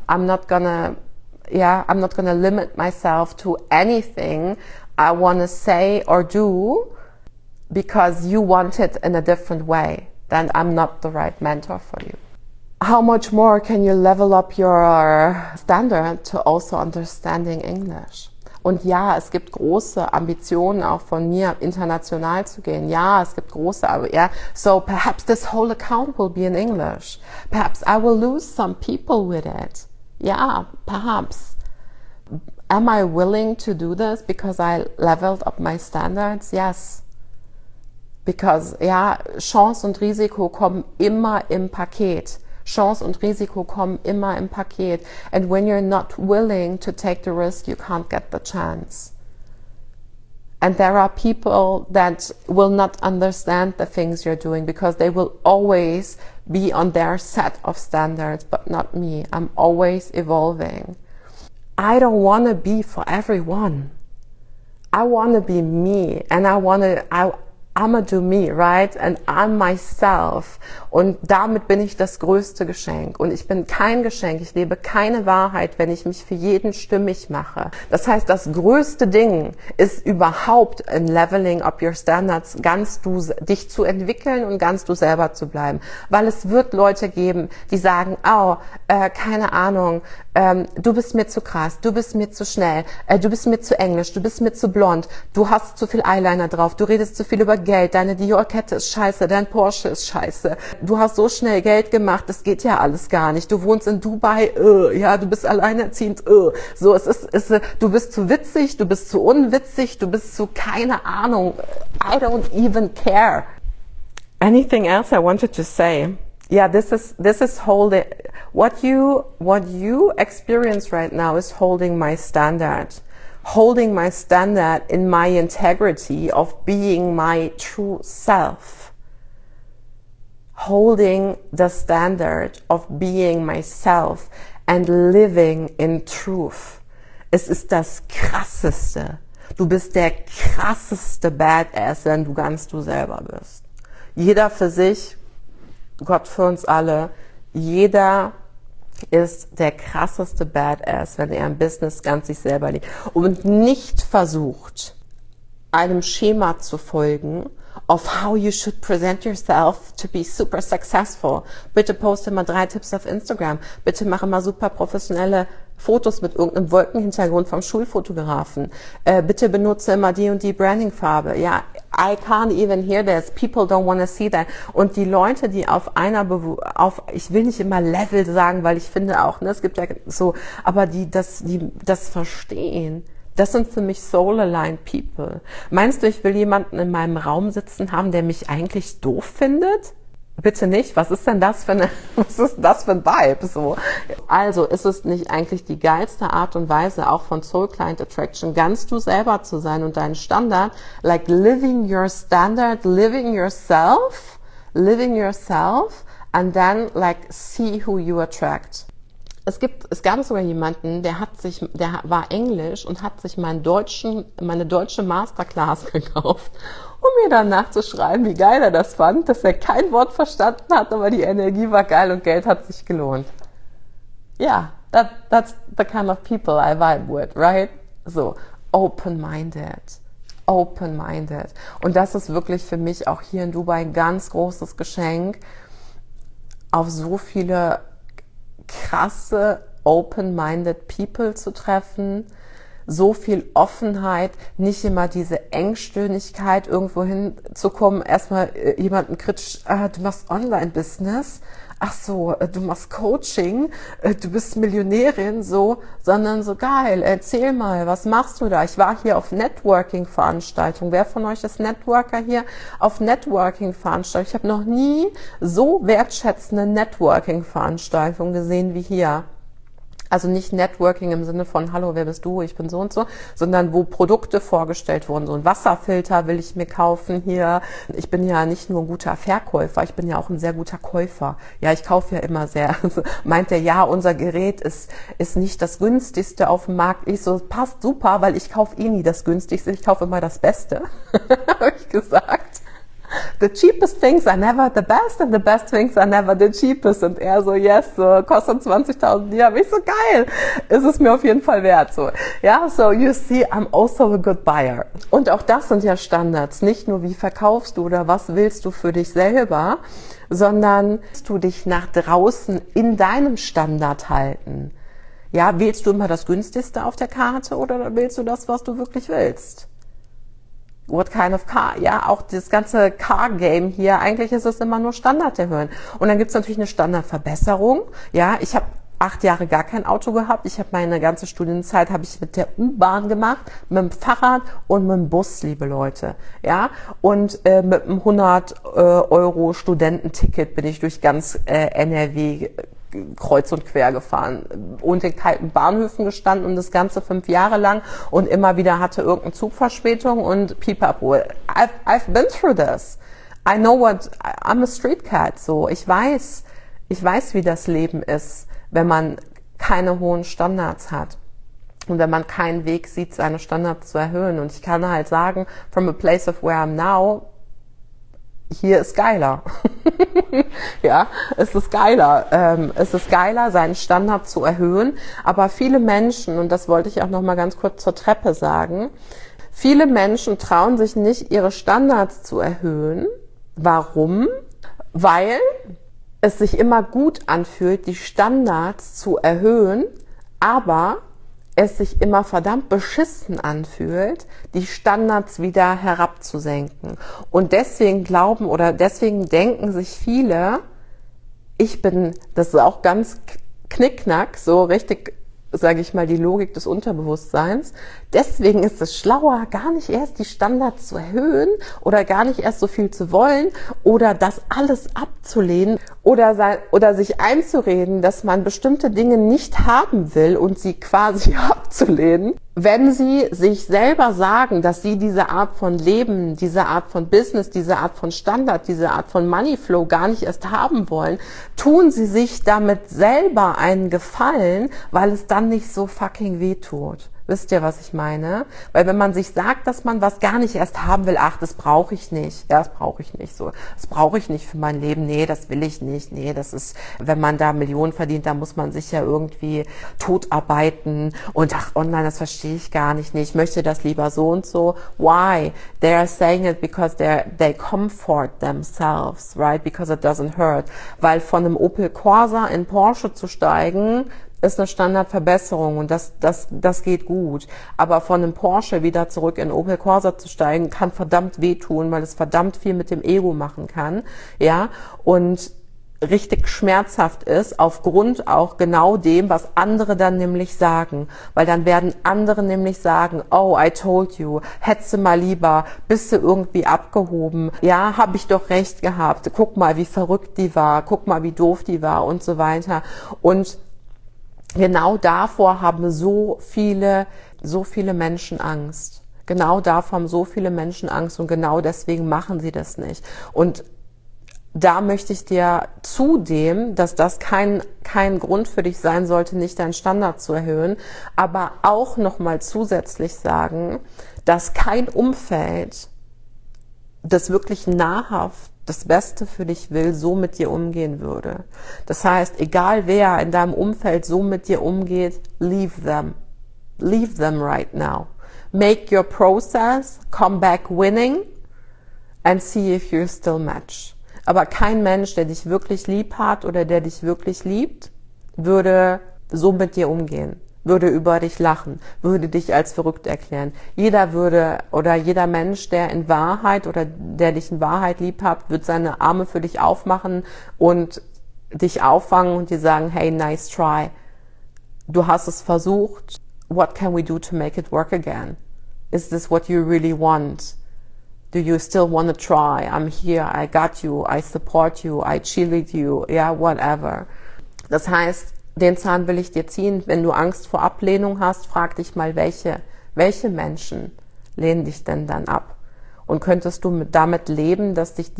limit myself to anything I want to say or do because you want it in a different way. Then I'm not the right mentor for you. How much more can you level up your standard to also understanding English? Und ja, es gibt große Ambitionen auch von mir, international zu gehen. Ja, es gibt große, aber ja, so perhaps this whole account will be in English. Perhaps I will lose some people with it. Yeah, perhaps. Am I willing to do this because I leveled up my standards? Yes. Because, ja, Chance und Risiko kommen immer im Paket. Chance und Risiko kommen immer im Paket. And when you're not willing to take the risk, you can't get the chance. And there are people that will not understand the things you're doing because they will always be on their set of standards, but not me. I'm always evolving. I don't want to be for everyone. I want to be me, and I'm gonna do me, right? And I'm myself. Und damit bin ich das größte Geschenk. Und ich bin kein Geschenk. Ich lebe keine Wahrheit, wenn ich mich für jeden stimmig mache. Das heißt, das größte Ding ist überhaupt in Leveling Up Your Standards, dich zu entwickeln und ganz du selber zu bleiben. Weil es wird Leute geben, die sagen, keine Ahnung, du bist mir zu krass, du bist mir zu schnell, du bist mir zu englisch, du bist mir zu blond, du hast zu viel Eyeliner drauf, du redest zu viel über Geld, deine Dior-Kette ist scheiße, dein Porsche ist scheiße, du hast so schnell Geld gemacht, das geht ja alles gar nicht, du wohnst in Dubai, ja, du bist alleinerziehend, so, du bist zu witzig, du bist zu unwitzig, du bist zu keine Ahnung, I don't even care. Anything else I wanted to say? Yeah, this is holding, what you experience right now is holding my standard. Holding my standard in my integrity of being my true self. Holding the standard of being myself and living in truth. Es ist das Krasseste. Du bist der krasseste Badass, wenn du ganz du selber bist. Jeder für sich, Gott für uns alle, jeder ist der krasseste Badass, wenn er im Business ganz sich selber lebt und nicht versucht, einem Schema zu folgen of how you should present yourself to be super successful. Bitte poste mal 3 Tipps auf Instagram. Bitte mache mal super professionelle Fotos mit irgendeinem Wolkenhintergrund vom Schulfotografen. Bitte benutze immer die und die Brandingfarbe. Ja, I can't even hear this. People don't want to see that. Und die Leute, die ich will nicht immer Level sagen, weil ich finde auch, ne, es gibt ja so, aber die das verstehen. Das sind für mich soul-aligned people. Meinst du, ich will jemanden in meinem Raum sitzen haben, der mich eigentlich doof findet? Bitte nicht. Was ist das für ein Vibe? So. Also ist es nicht eigentlich die geilste Art und Weise, auch von Soul Client Attraction, ganz du selber zu sein und deinen Standard, like living your standard, living yourself, and then like see who you attract. Es gab sogar jemanden, der war Englisch und hat sich meine deutsche Masterclass gekauft, um mir danach zu schreiben, wie geil er das fand, dass er kein Wort verstanden hat, aber die Energie war geil und Geld hat sich gelohnt. Ja, that's the kind of people I vibe with, right? So, open-minded. Und das ist wirklich für mich auch hier in Dubai ein ganz großes Geschenk, auf so viele krasse, open-minded people zu treffen, so viel Offenheit, nicht immer diese Engstirnigkeit, irgendwo hinzukommen, erstmal jemanden kritisch, du machst Online-Business, ach so, du machst Coaching, du bist Millionärin, so, sondern so geil, erzähl mal, was machst du da? Ich war hier auf Networking-Veranstaltungen. Wer von euch ist Networker hier auf Networking-Veranstaltungen? Ich habe noch nie so wertschätzende Networking-Veranstaltungen gesehen wie hier. Also nicht Networking im Sinne von, hallo, wer bist du, ich bin so und so, sondern wo Produkte vorgestellt wurden. So ein Wasserfilter will ich mir kaufen hier. Ich bin ja nicht nur ein guter Verkäufer, ich bin ja auch ein sehr guter Käufer. Ja, ich kaufe ja immer sehr. Meint er, ja, unser Gerät ist nicht das günstigste auf dem Markt. Ich so, passt super, weil ich kaufe nie das günstigste, ich kaufe immer das Beste, habe ich gesagt. The cheapest things are never the best and the best things are never the cheapest. Und er so, yes, so, kostet 20.000 Dirham. Ich so, geil, ist es mir auf jeden Fall wert. So, ja, so you see, I'm also a good buyer. Und auch das sind ja Standards. Nicht nur, wie verkaufst du oder was willst du für dich selber, sondern du dich nach draußen in deinem Standard halten. Ja, wählst du immer das günstigste auf der Karte oder wählst du das, was du wirklich willst? What kind of car? Ja, auch das ganze Car-Game hier, eigentlich ist es immer nur Standard erhöhen. Und dann gibt's natürlich eine Standardverbesserung. Ja, ich habe 8 Jahre gar kein Auto gehabt. Ich habe meine ganze Studienzeit habe ich mit der U-Bahn gemacht, mit dem Fahrrad und mit dem Bus, liebe Leute. Ja, und mit einem 100 Euro Studententicket bin ich durch ganz NRW kreuz und quer gefahren und in kalten Bahnhöfen gestanden und das Ganze 5 Jahre lang und immer wieder hatte irgendeine Zugverspätung und pipapo. I've been through this. I know I'm a street cat, so. Ich weiß, wie das Leben ist, wenn man keine hohen Standards hat. Und wenn man keinen Weg sieht, seine Standards zu erhöhen. Und ich kann halt sagen, from a place of where I'm now, hier ist geiler. Ja, es ist geiler. Es ist geiler, seinen Standard zu erhöhen. Aber viele Menschen, und das wollte ich auch noch mal ganz kurz zur Treppe sagen, viele Menschen trauen sich nicht, ihre Standards zu erhöhen. Warum? Weil es sich immer gut anfühlt, die Standards zu erhöhen, aber es sich immer verdammt beschissen anfühlt, die Standards wieder herabzusenken. Und deswegen deswegen denken sich viele, das ist auch ganz knickknack, so richtig, sage ich mal, die Logik des Unterbewusstseins. Deswegen ist es schlauer, gar nicht erst die Standards zu erhöhen oder gar nicht erst so viel zu wollen oder das alles abzulehnen oder sich einzureden, dass man bestimmte Dinge nicht haben will und sie quasi abzulehnen. Wenn sie sich selber sagen, dass sie diese Art von Leben, diese Art von Business, diese Art von Standard, diese Art von Moneyflow gar nicht erst haben wollen, tun sie sich damit selber einen Gefallen, weil es dann nicht so fucking weh tut. Wisst ihr, was ich meine? Weil wenn man sich sagt, dass man was gar nicht erst haben will, ach, das brauche ich nicht. Ja, das brauche ich nicht so. Das brauche ich nicht für mein Leben. Nee, das will ich nicht. Nee, das ist, wenn man da Millionen verdient, da muss man sich ja irgendwie totarbeiten. Und ach, online, das verstehe ich gar nicht. Nee, ich möchte das lieber so und so. Why? They are saying it because they comfort themselves, right? Because it doesn't hurt. Weil von einem Opel Corsa in Porsche zu steigen, ist eine Standardverbesserung und das geht gut. Aber von einem Porsche wieder zurück in Opel Corsa zu steigen, kann verdammt wehtun, weil es verdammt viel mit dem Ego machen kann, ja, und richtig schmerzhaft ist, aufgrund auch genau dem, was andere dann nämlich sagen. Weil dann werden andere nämlich sagen, oh, I told you, hättest du mal lieber, bist du irgendwie abgehoben, ja, habe ich doch recht gehabt, guck mal, wie verrückt die war, guck mal, wie doof die war und so weiter. Und genau davor haben so viele Menschen Angst. Genau davor haben so viele Menschen Angst und genau deswegen machen sie das nicht. Und da möchte ich dir zudem, dass das kein Grund für dich sein sollte, nicht deinen Standard zu erhöhen, aber auch nochmal zusätzlich sagen, dass kein Umfeld, das wirklich nahrhaft das Beste für dich will, so mit dir umgehen würde. Das heißt, egal wer in deinem Umfeld so mit dir umgeht, leave them. Leave them right now. Make your process, come back winning and see if you still match. Aber kein Mensch, der dich wirklich lieb hat oder der dich wirklich liebt, würde so mit dir umgehen. Würde über dich lachen, würde dich als verrückt erklären. Jeder Mensch, der in Wahrheit oder der dich in Wahrheit lieb hat, wird seine Arme für dich aufmachen und dich auffangen und dir sagen, hey, nice try. Du hast es versucht. What can we do to make it work again? Is this what you really want? Do you still want to try? I'm here, I got you, I support you, I cheerlead you, yeah, whatever. Das heißt, den Zahn will ich dir ziehen. Wenn du Angst vor Ablehnung hast, frag dich mal, welche Menschen lehnen dich denn dann ab? Und könntest du damit leben, dass dich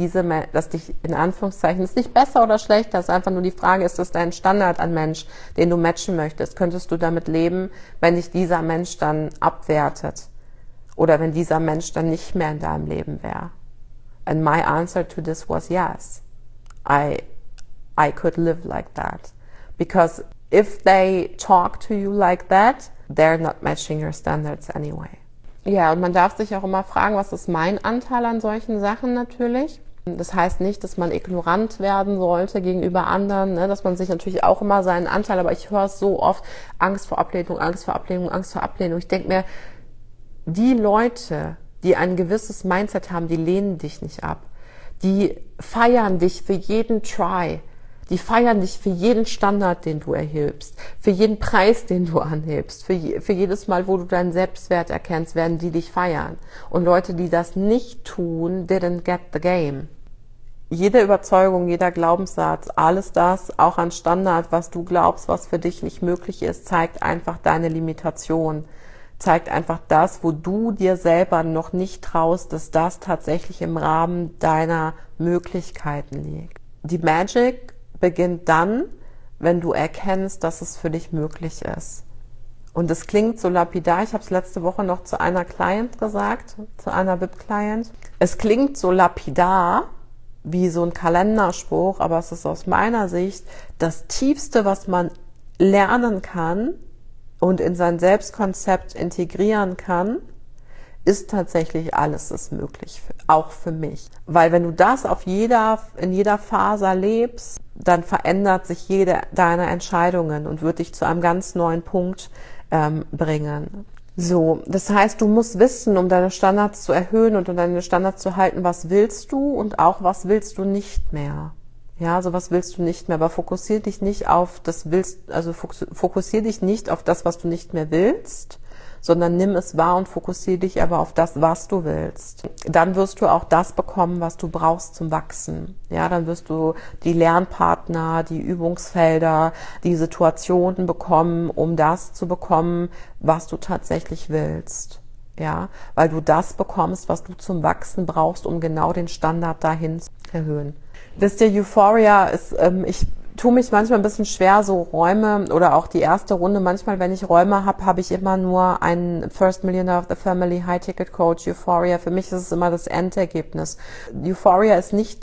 in Anführungszeichen, ist nicht besser oder schlechter, ist einfach nur die Frage, ist das dein Standard an Mensch, den du matchen möchtest? Könntest du damit leben, wenn dich dieser Mensch dann abwertet? Oder wenn dieser Mensch dann nicht mehr in deinem Leben wäre? And my answer to this was yes. I could live like that. Because if they talk to you like that, they're not matching your standards anyway. Ja, und man darf sich auch immer fragen, was ist mein Anteil an solchen Sachen natürlich? Das heißt nicht, dass man ignorant werden sollte gegenüber anderen, ne? Dass man sich natürlich auch immer seinen Anteil, aber ich höre es so oft, Angst vor Ablehnung, Angst vor Ablehnung, Angst vor Ablehnung. Ich denke mir, die Leute, die ein gewisses Mindset haben, die lehnen dich nicht ab. Die feiern dich für jeden Try. Die feiern dich für jeden Standard, den du erhebst, für jeden Preis, den du anhebst, für jedes Mal, wo du deinen Selbstwert erkennst, werden die dich feiern. Und Leute, die das nicht tun, didn't get the game. Jede Überzeugung, jeder Glaubenssatz, alles das, auch an Standard, was du glaubst, was für dich nicht möglich ist, zeigt einfach deine Limitation. Zeigt einfach das, wo du dir selber noch nicht traust, dass das tatsächlich im Rahmen deiner Möglichkeiten liegt. Die Magic beginnt dann, wenn du erkennst, dass es für dich möglich ist. Und es klingt so lapidar, ich habe es letzte Woche noch zu einer Client gesagt, zu einer VIP-Client. Es klingt so lapidar, wie so ein Kalenderspruch, aber es ist aus meiner Sicht das Tiefste, was man lernen kann und in sein Selbstkonzept integrieren kann, ist tatsächlich alles ist möglich, auch für mich. Weil wenn du das in jeder Faser lebst, dann verändert sich jede deiner Entscheidungen und wird dich zu einem ganz neuen Punkt bringen. So, das heißt, du musst wissen, um deine Standards zu erhöhen und um deine Standards zu halten, was willst du und auch was willst du nicht mehr. Ja, also was willst du nicht mehr, aber fokussier dich nicht auf das fokussier dich nicht auf das, was du nicht mehr willst, sondern nimm es wahr und fokussiere dich aber auf das, was du willst. Dann wirst du auch das bekommen, was du brauchst zum Wachsen. Ja, dann wirst du die Lernpartner, die Übungsfelder, die Situationen bekommen, um das zu bekommen, was du tatsächlich willst. Ja, weil du das bekommst, was du zum Wachsen brauchst, um genau den Standard dahin zu erhöhen. Wisst ihr, Euphoria ist, ich tue mich manchmal ein bisschen schwer, so Räume oder auch die erste Runde. Manchmal, wenn ich Räume habe ich immer nur einen First Millionaire of the Family High-Ticket Coach, Euphoria. Für mich ist es immer das Endergebnis. Euphoria ist nicht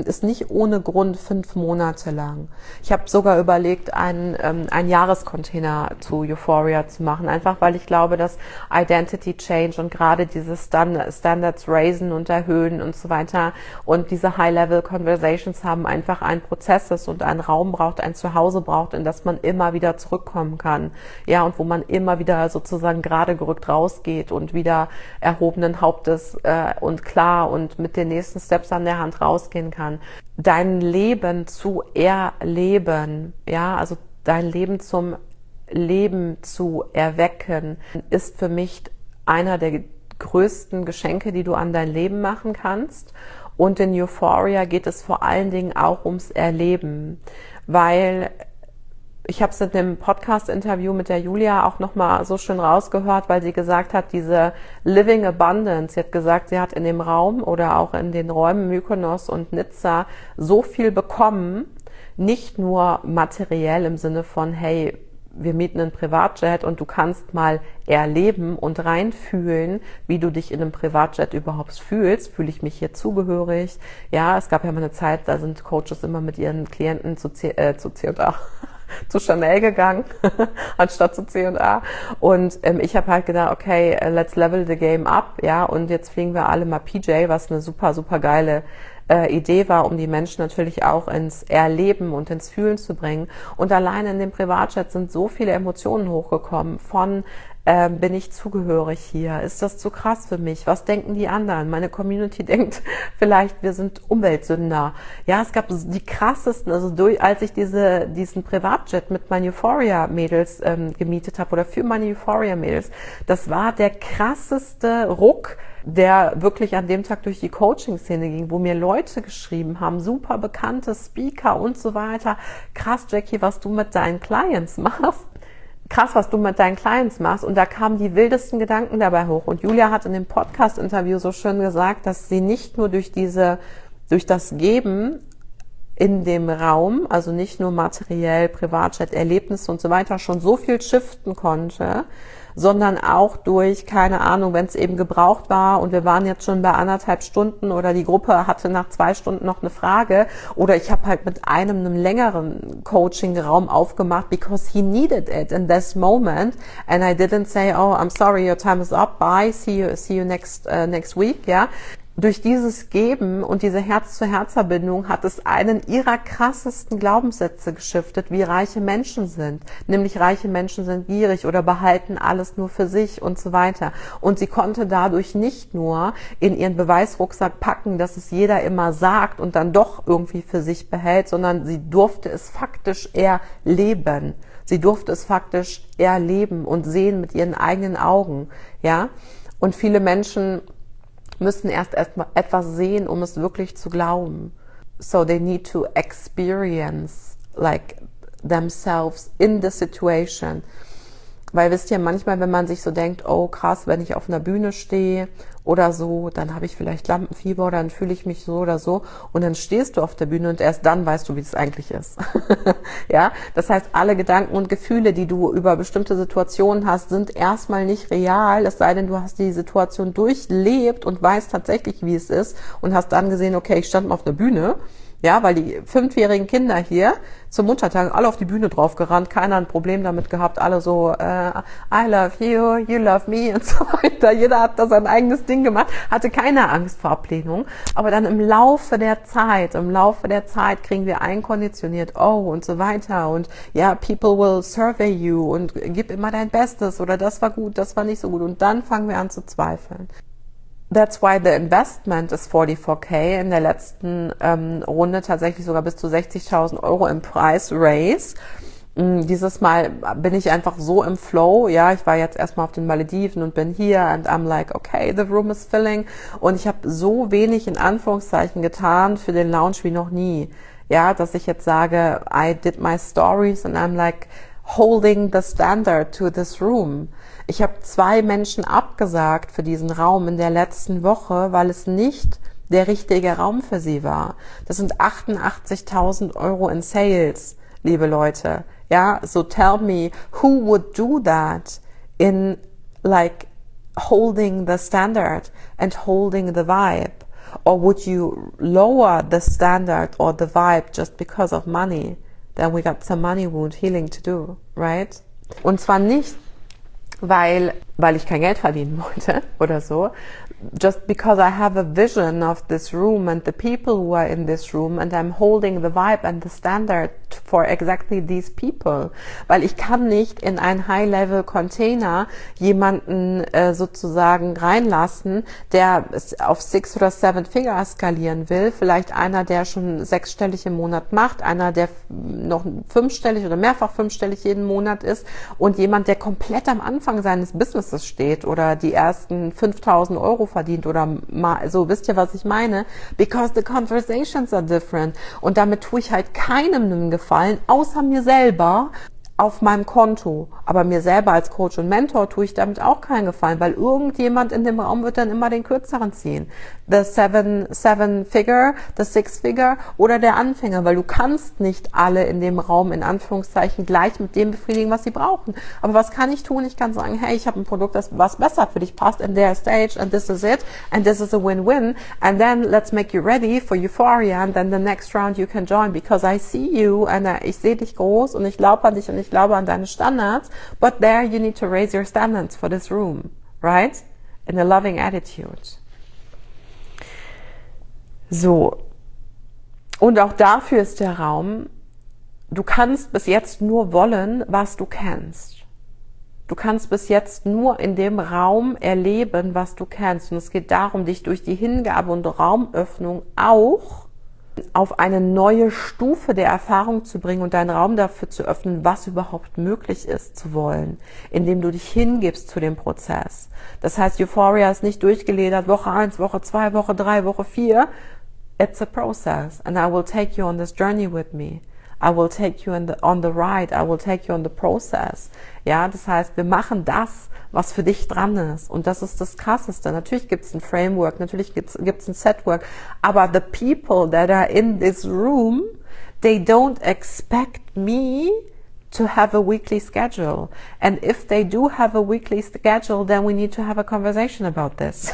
ohne Grund 5 Monate lang. Ich habe sogar überlegt, einen Jahrescontainer zu Euphoria zu machen, einfach weil ich glaube, dass Identity Change und gerade diese Standards raisen und erhöhen und so weiter und diese High-Level Conversations haben einfach einen Prozess ist und einen Raum braucht, ein Zuhause braucht, in das man immer wieder zurückkommen kann. Ja, und wo man immer wieder sozusagen gerade gerückt rausgeht und wieder erhobenen Hauptes und klar und mit den nächsten Steps an der Hand rausgehen kann. Dein Leben zu erleben, ja, also dein Leben zum Leben zu erwecken, ist für mich einer der größten Geschenke, die du an dein Leben machen kannst. Und in Euphoria geht es vor allen Dingen auch ums Erleben, weil ich habe es in dem Podcast-Interview mit der Julia auch nochmal so schön rausgehört, weil sie gesagt hat, diese Living Abundance, sie hat gesagt, sie hat in dem Raum oder auch in den Räumen Mykonos und Nizza so viel bekommen, nicht nur materiell im Sinne von, hey, wir mieten einen Privatjet und du kannst mal erleben und reinfühlen, wie du dich in einem Privatjet überhaupt fühlst. Fühle ich mich hier zugehörig? Ja, es gab ja mal eine Zeit, da sind Coaches immer mit ihren Klienten zu C&A, zu Chanel gegangen, anstatt zu C&A. Und ich habe halt gedacht, okay, let's level the game up, ja, und jetzt fliegen wir alle mal PJ, was eine super, super geile Idee war, um die Menschen natürlich auch ins Erleben und ins Fühlen zu bringen. Und alleine in dem Privatjet sind so viele Emotionen hochgekommen von bin ich zugehörig hier? Ist das zu krass für mich? Was denken die anderen? Meine Community denkt vielleicht, wir sind Umweltsünder. Ja, es gab die krassesten, also als ich diesen Privatjet mit meinen Euphoria-Mädels gemietet habe oder für meine Euphoria-Mädels, das war der krasseste Ruck, der wirklich an dem Tag durch die Coaching-Szene ging, wo mir Leute geschrieben haben, super bekannte Speaker und so weiter. Krass, Jackie, was du mit deinen Clients machst. Krass, was du mit deinen Clients machst. Und da kamen die wildesten Gedanken dabei hoch. Und Julia hat in dem Podcast-Interview so schön gesagt, dass sie nicht nur durch das Geben in dem Raum, also nicht nur materiell, Privatjet, Erlebnisse und so weiter, schon so viel shiften konnte, sondern auch durch, keine Ahnung, wenn es eben gebraucht war und wir waren jetzt schon bei 1,5 Stunden oder die Gruppe hatte nach 2 Stunden noch eine Frage oder ich habe halt mit einem längeren Coaching-Raum aufgemacht, because he needed it in this moment and I didn't say, oh, I'm sorry, your time is up, bye, see you next week, ja. durch dieses Geben und diese Herz-zu-Herz-Verbindung hat es einen ihrer krassesten Glaubenssätze geschiftet, wie reiche Menschen sind. Nämlich reiche Menschen sind gierig oder behalten alles nur für sich und so weiter. Und sie konnte dadurch nicht nur in ihren Beweisrucksack packen, dass es jeder immer sagt und dann doch irgendwie für sich behält, sondern sie durfte es faktisch erleben. Sie durfte es faktisch erleben und sehen mit ihren eigenen Augen, ja. Und viele Menschen müssen erst etwas sehen, um es wirklich zu glauben. So they need to experience like themselves in the situation. Weil wisst ihr, manchmal, wenn man sich so denkt, oh krass, wenn ich auf einer Bühne stehe oder so, dann habe ich vielleicht Lampenfieber oder dann fühle ich mich so oder so und dann stehst du auf der Bühne und erst dann weißt du, wie es eigentlich ist. Ja, das heißt, alle Gedanken und Gefühle, die du über bestimmte Situationen hast, sind erstmal nicht real, es sei denn, du hast die Situation durchlebt und weißt tatsächlich, wie es ist und hast dann gesehen, okay, ich stand mal auf der Bühne. Ja, weil die 5-jährigen Kinder hier zum Muttertag alle auf die Bühne drauf gerannt, keiner ein Problem damit gehabt, alle so, I love you, you love me und so weiter. Jeder hat da sein eigenes Ding gemacht, hatte keine Angst vor Ablehnung. Aber dann im Laufe der Zeit kriegen wir einkonditioniert, oh und so weiter und ja, people will survey you und gib immer dein Bestes oder das war gut, das war nicht so gut und dann fangen wir an zu zweifeln. That's why the investment is 44K, in der letzten Runde tatsächlich sogar bis zu 60.000 Euro im Price Raise. Dieses Mal bin ich einfach so im Flow, ja, ich war jetzt erstmal auf den Malediven und bin hier and I'm like, okay, the room is filling und ich habe so wenig in Anführungszeichen getan für den Lounge wie noch nie, ja, dass ich jetzt sage, I did my stories and I'm like holding the standard to this room. Ich habe 2 Menschen abgesagt für diesen Raum in der letzten Woche, weil es nicht der richtige Raum für sie war. Das sind 88.000 Euro in Sales, liebe Leute. Ja, so tell me, who would do that in like holding the standard and holding the vibe? Or would you lower the standard or the vibe just because of money? Then we got some money wound healing to do, right? Und zwar nicht, weil ich kein Geld verdienen wollte oder so, just because I have a vision of this room and the people who are in this room and I'm holding the vibe and the standard for exactly these people. Weil ich kann nicht in ein High-Level-Container jemanden sozusagen reinlassen, der auf 6 oder 7 Figure skalieren will. Vielleicht einer, der schon 6-stellig im Monat macht, einer, der noch 5-stellig oder mehrfach 5-stellig jeden Monat ist und jemand, der komplett am Anfang seines Businesses steht oder die ersten 5.000 Euro verdient oder mal, so, wisst ihr, was ich meine? Because the conversations are different. Und damit tue ich halt keinem einen Gefallen, außer mir selber auf meinem Konto. Aber mir selber als Coach und Mentor tue ich damit auch keinen Gefallen, weil irgendjemand in dem Raum wird dann immer den Kürzeren ziehen. The 7-Figure, the 6-Figure oder der Anfänger, weil du kannst nicht alle in dem Raum in Anführungszeichen gleich mit dem befriedigen, was sie brauchen. Aber was kann ich tun? Ich kann sagen, hey, ich habe ein Produkt, was besser für dich passt in der Stage and this is it and this is a win-win and then let's make you ready for Euphoria and then the next round you can join because I see you and ich sehe dich groß und ich glaube an dich und ich glaube an deine Standards, but there you need to raise your standards for this room, right? In a loving attitude. So. Und auch dafür ist der Raum, du kannst bis jetzt nur wollen, was du kennst. Du kannst bis jetzt nur in dem Raum erleben, was du kennst. Und es geht darum, dich durch die Hingabe und Raumöffnung auch auf eine neue Stufe der Erfahrung zu bringen und deinen Raum dafür zu öffnen, was überhaupt möglich ist zu wollen, indem du dich hingibst zu dem Prozess. Das heißt, Euphoria ist nicht durchgeledert, Woche 1, Woche 2, Woche 3, Woche 4. It's a process and I will take you on this journey with me. I will take you on the ride. I will take you on the process. Ja, das heißt, wir machen das, was für dich dran ist. Und das ist das Krasseste. Natürlich gibt es ein Framework, natürlich gibt's ein Setwork. Aber the people that are in this room, they don't expect me to have a weekly schedule. And if they do have a weekly schedule, then we need to have a conversation about this.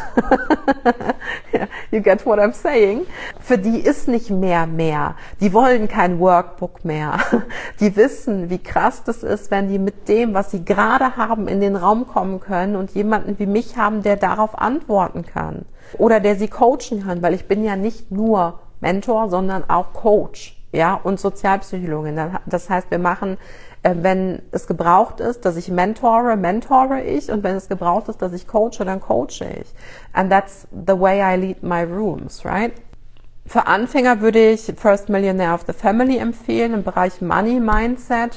Yeah, you get what I'm saying? Für die ist nicht mehr. Die wollen kein Workbook mehr. Die wissen, wie krass das ist, wenn die mit dem, was sie gerade haben, in den Raum kommen können und jemanden wie mich haben, der darauf antworten kann. Oder der sie coachen kann, weil ich bin ja nicht nur Mentor, sondern auch Coach. Ja, und Sozialpsychologin. Das heißt, wir machen, wenn es gebraucht ist, dass ich mentore ich. Und wenn es gebraucht ist, dass ich coache, dann coache ich. And that's the way I lead my rooms, right? Für Anfänger würde ich First Millionaire of the Family empfehlen im Bereich Money Mindset.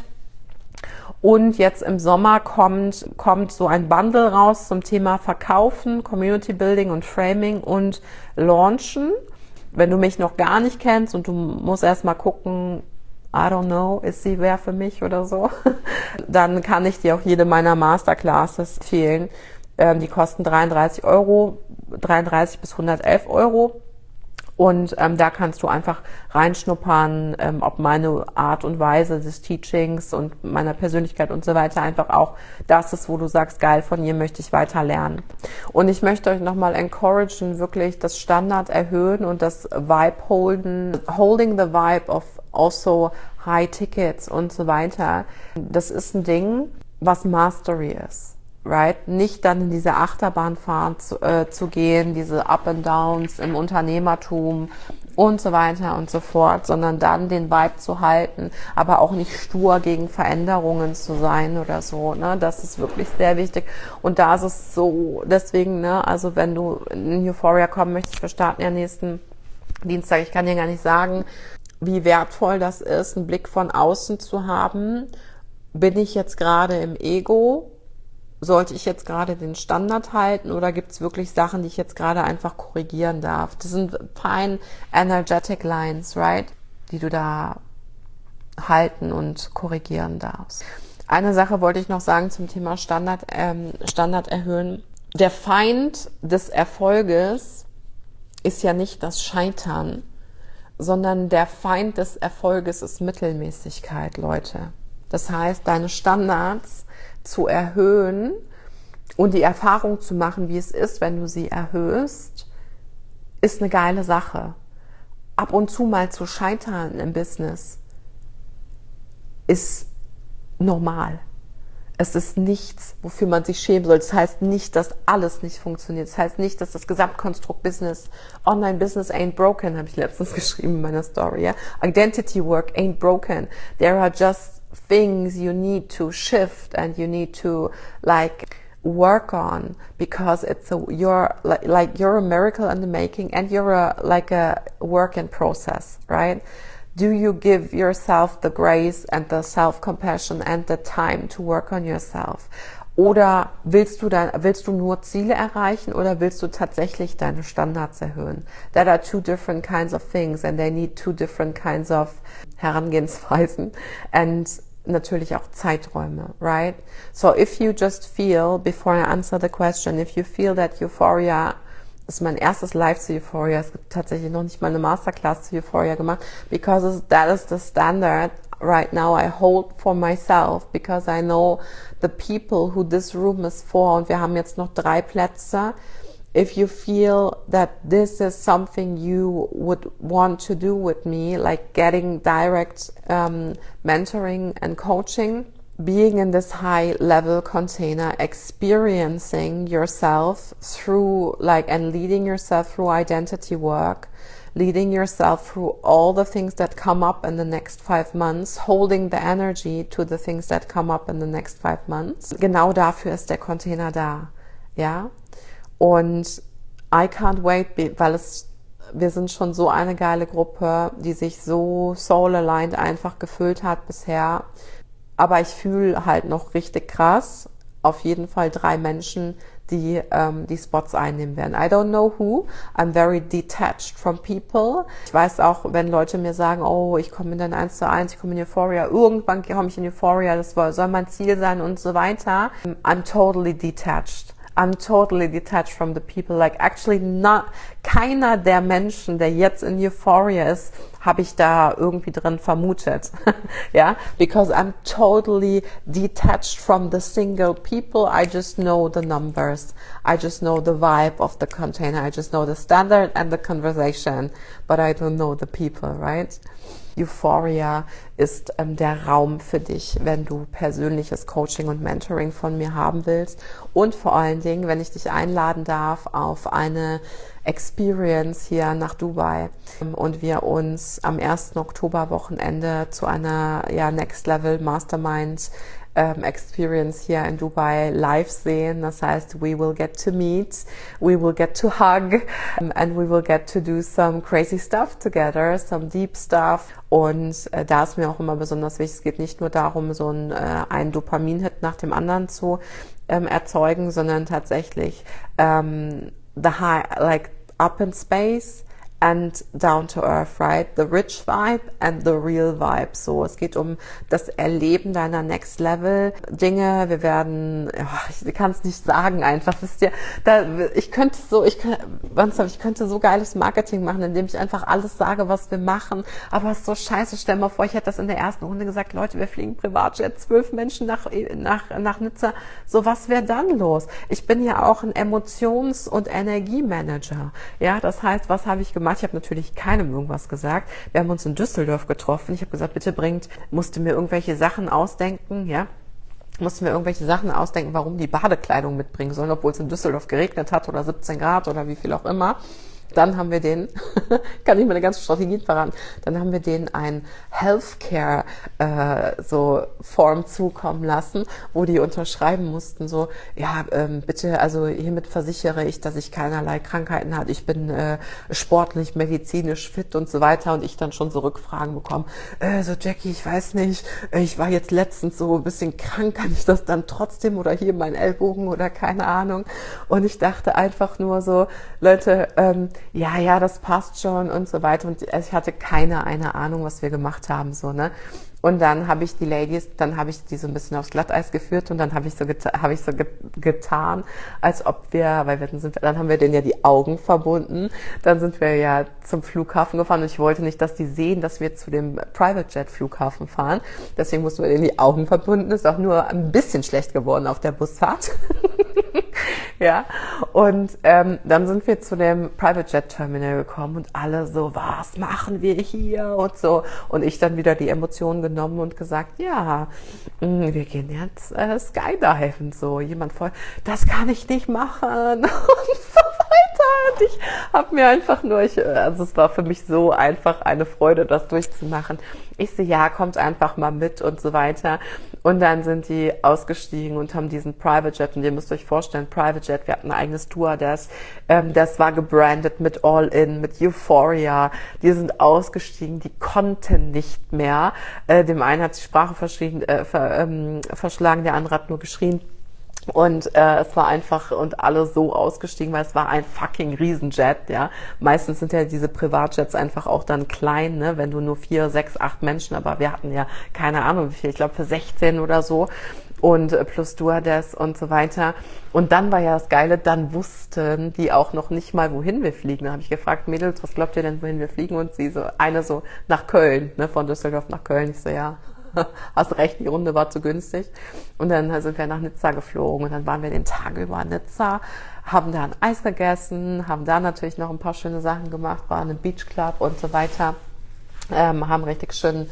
Und jetzt im Sommer kommt so ein Bundle raus zum Thema Verkaufen, Community Building und Framing und Launchen. Wenn du mich noch gar nicht kennst und du musst erst mal gucken, I don't know, ist sie wer für mich oder so, dann kann ich dir auch jede meiner Masterclasses empfehlen. Die kosten 33 bis 111 Euro. Und da kannst du einfach reinschnuppern, ob meine Art und Weise des Teachings und meiner Persönlichkeit und so weiter einfach auch das ist, wo du sagst, geil, von ihr möchte ich weiter lernen. Und ich möchte euch nochmal encouragen, wirklich das Standard erhöhen und das Vibe holding the vibe of also high tickets und so weiter. Das ist ein Ding, was Mastery ist. Right? Nicht dann in diese Achterbahnfahrt zu gehen, diese Up and Downs im Unternehmertum und so weiter und so fort, sondern dann den Vibe zu halten, aber auch nicht stur gegen Veränderungen zu sein oder so, ne? Das ist wirklich sehr wichtig. Und da ist es so, deswegen, ne, also wenn du in Euphoria kommen möchtest, wir starten ja nächsten Dienstag, ich kann dir gar nicht sagen, wie wertvoll das ist, einen Blick von außen zu haben. Bin ich jetzt gerade im Ego? Sollte ich jetzt gerade den Standard halten oder gibt es wirklich Sachen, die ich jetzt gerade einfach korrigieren darf? Das sind fine energetic lines, right? Die du da halten und korrigieren darfst. Eine Sache wollte ich noch sagen zum Thema Standard erhöhen. Der Feind des Erfolges ist ja nicht das Scheitern, sondern der Feind des Erfolges ist Mittelmäßigkeit, Leute. Das heißt, deine Standards zu erhöhen und die Erfahrung zu machen, wie es ist, wenn du sie erhöhst, ist eine geile Sache. Ab und zu mal zu scheitern im Business ist normal. Es ist nichts, wofür man sich schämen soll. Das heißt nicht, dass alles nicht funktioniert. Das heißt nicht, dass das Gesamtkonstrukt Business, Online-Business ain't broken, habe ich letztens geschrieben in meiner Story. Ja? Identity work ain't broken. There are just things you need to shift and you need to work on because you're a miracle in the making and you're a work in process, right? Do you give yourself the grace and the self-compassion and the time to work on yourself? Oder willst du nur Ziele erreichen oder willst du tatsächlich deine Standards erhöhen? That are two different kinds of things and they need two different kinds of Herangehensweisen and natürlich auch Zeiträume, right? So if you just feel, before I answer the question, if you feel that Euphoria, das ist mein erstes Live zu Euphoria, es gibt tatsächlich noch nicht mal eine Masterclass zu Euphoria gemacht, because that is the standard right now I hold for myself, because I know the people who this room is for, und wir haben jetzt noch 3 Plätze. If you feel that this is something you would want to do with me, like getting direct mentoring and coaching, being in this high-level container, experiencing yourself through and leading yourself through identity work, leading yourself through all the things that come up in the next 5 months, holding the energy to the things that come up in the next 5 months. Genau dafür ist der Container da, ja. Und I can't wait, weil wir sind schon so eine geile Gruppe, die sich so soul-aligned einfach gefüllt hat bisher. Aber ich fühle halt noch richtig krass, auf jeden Fall 3 Menschen, die die Spots einnehmen werden. I don't know who. I'm very detached from people. Ich weiß auch, wenn Leute mir sagen, oh, ich komme in dein 1:1, ich komme in Euphoria, irgendwann komme ich in Euphoria, das soll mein Ziel sein und so weiter. I'm totally detached. I'm totally detached from the people. Like actually keiner der Menschen, der jetzt in Euphoria ist, habe ich da irgendwie drin vermutet. Ja, because I'm totally detached from the single people. I just know the numbers. I just know the vibe of the container. I just know the standard and the conversation, but I don't know the people, right? Euphoria ist der Raum für dich, wenn du persönliches Coaching und Mentoring von mir haben willst und vor allen Dingen, wenn ich dich einladen darf auf eine Experience hier nach Dubai und wir uns am 1. Oktober-Wochenende zu einer Next Level Mastermind Experience hier in Dubai live sehen. Das heißt, we will get to meet, we will get to hug and we will get to do some crazy stuff together, some deep stuff. Und da ist mir auch immer besonders wichtig, es geht nicht nur darum, so einen Dopamin-Hit nach dem anderen zu erzeugen, sondern tatsächlich the high, like up in space and down to earth, right? The rich vibe and the real vibe. So, es geht um das Erleben deiner Next Level Dinge. Wir werden, ich kann es nicht sagen einfach, wisst ihr, ich könnte so geiles Marketing machen, indem ich einfach alles sage, was wir machen. Aber es ist so scheiße. Stell mal vor, ich hätte das in der ersten Runde gesagt, Leute, wir fliegen Privatjet, 12 Menschen nach Nizza. So, was wäre dann los? Ich bin ja auch ein Emotions- und Energiemanager. Ja, das heißt, was habe ich gemacht? Ich habe natürlich keinem irgendwas gesagt. Wir haben uns in Düsseldorf getroffen. Ich habe gesagt, bitte musste mir irgendwelche Sachen ausdenken, warum die Badekleidung mitbringen sollen, obwohl es in Düsseldorf geregnet hat oder 17 Grad oder wie viel auch immer. Dann haben wir kann ich meine ganze Strategie verraten, dann haben wir denen ein Healthcare Form zukommen lassen, wo die unterschreiben mussten, bitte, also hiermit versichere ich, dass ich keinerlei Krankheiten habe, ich bin sportlich, medizinisch fit und so weiter, und ich dann schon so Rückfragen bekommen, Jackie, ich weiß nicht, ich war jetzt letztens so ein bisschen krank, kann ich das dann trotzdem oder hier mein Ellbogen oder keine Ahnung, und ich dachte einfach nur so, Leute, das passt schon und so weiter. Und ich hatte eine Ahnung, was wir gemacht haben, so, ne? Und dann habe ich die so ein bisschen aufs Glatteis geführt und dann habe ich so getan, als ob dann haben wir denen ja die Augen verbunden. Dann sind wir ja zum Flughafen gefahren und ich wollte nicht, dass die sehen, dass wir zu dem Private Jet Flughafen fahren. Deswegen mussten wir denen die Augen verbunden. Ist auch nur ein bisschen schlecht geworden auf der Busfahrt. Ja, und dann sind wir zu dem Private Jet Terminal gekommen und alle so, was machen wir hier und so. Und ich dann wieder die Emotionen genommen und gesagt, wir gehen jetzt skydiven. So, jemand voll, das kann ich nicht machen und so weiter. Und ich habe mir einfach nur, es war für mich so einfach eine Freude, das durchzumachen. Ich so, kommt einfach mal mit und so weiter. Und dann sind die ausgestiegen und haben diesen Private Jet, und ihr müsst euch vorstellen, Private Jet, wir hatten ein eigenes Stewardess, das war gebrandet mit All-In, mit Euphoria, die sind ausgestiegen, die konnten nicht mehr. Dem einen hat die Sprache verschlagen, der andere hat nur geschrien. Und es war einfach, und alle so ausgestiegen, weil es war ein fucking Riesenjet, ja. Meistens sind ja diese Privatjets einfach auch dann klein, ne, wenn du nur 4, 6, 8 Menschen, aber wir hatten ja keine Ahnung wie viel, ich glaube für 16 oder so, und plus Stewardess und so weiter. Und dann war ja das Geile, dann wussten die auch noch nicht mal, wohin wir fliegen. Da habe ich gefragt, Mädels, was glaubt ihr denn, wohin wir fliegen? Und sie eine so nach Köln, ne, von Düsseldorf nach Köln. Ich so, ja. Hast recht, die Runde war zu günstig. Und dann sind wir nach Nizza geflogen und dann waren wir den Tag über in Nizza, haben da ein Eis gegessen, haben da natürlich noch ein paar schöne Sachen gemacht, waren im Beach Club und so weiter. Waren richtig schön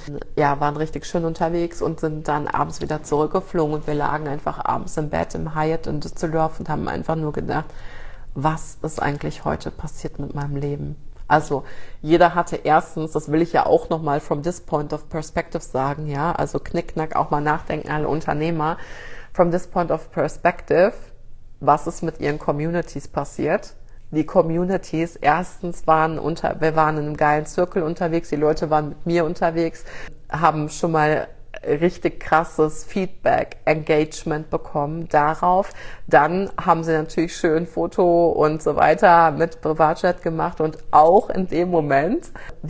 unterwegs und sind dann abends wieder zurückgeflogen und wir lagen einfach abends im Bett im Hyatt in Düsseldorf und haben einfach nur gedacht, was ist eigentlich heute passiert mit meinem Leben? Also jeder hatte erstens, das will ich ja auch nochmal from this point of perspective sagen, ja, also knickknack auch mal nachdenken, alle Unternehmer, from this point of perspective, was ist mit ihren Communities passiert? Die Communities, erstens wir waren in einem geilen Circle unterwegs, die Leute waren mit mir unterwegs, haben schon mal richtig krasses Feedback, Engagement bekommen darauf. Dann haben sie natürlich schön Foto und so weiter mit Privatjet gemacht und auch in dem Moment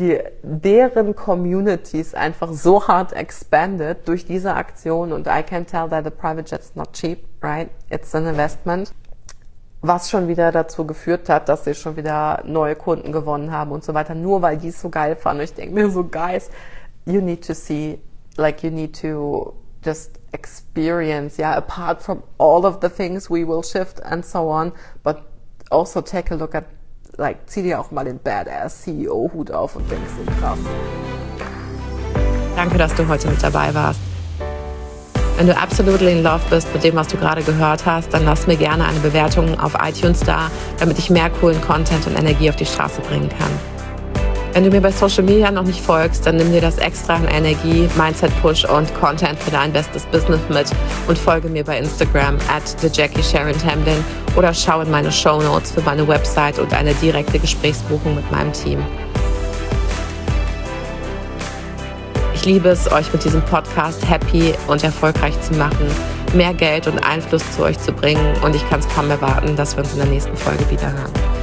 deren Communities einfach so hart expanded durch diese Aktion, und I can tell that the private jet's not cheap, right? It's an investment. was schon wieder dazu geführt hat, dass sie schon wieder neue Kunden gewonnen haben und so weiter, nur weil die es so geil fanden. Und ich denke mir so, guys, you need to see, like you need to just experience, yeah, apart from all of the things we will shift and so on, but also take a look at, like, zieh dir auch mal den Badass CEO-Hut auf und denkst so krass. Danke, dass du heute mit dabei warst. Wenn du absolutely in love bist mit dem, was du gerade gehört hast, dann lass mir gerne eine Bewertung auf iTunes da, damit ich mehr coolen Content und Energie auf die Straße bringen kann. Wenn du mir bei Social Media noch nicht folgst, dann nimm dir das extra an Energie, Mindset Push und Content für dein bestes Business mit und folge mir bei Instagram @TheJackieSharonTamblin oder schau in meine Shownotes für meine Website und eine direkte Gesprächsbuchung mit meinem Team. Ich liebe es, euch mit diesem Podcast happy und erfolgreich zu machen, mehr Geld und Einfluss zu euch zu bringen und ich kann es kaum erwarten, dass wir uns in der nächsten Folge wieder hören.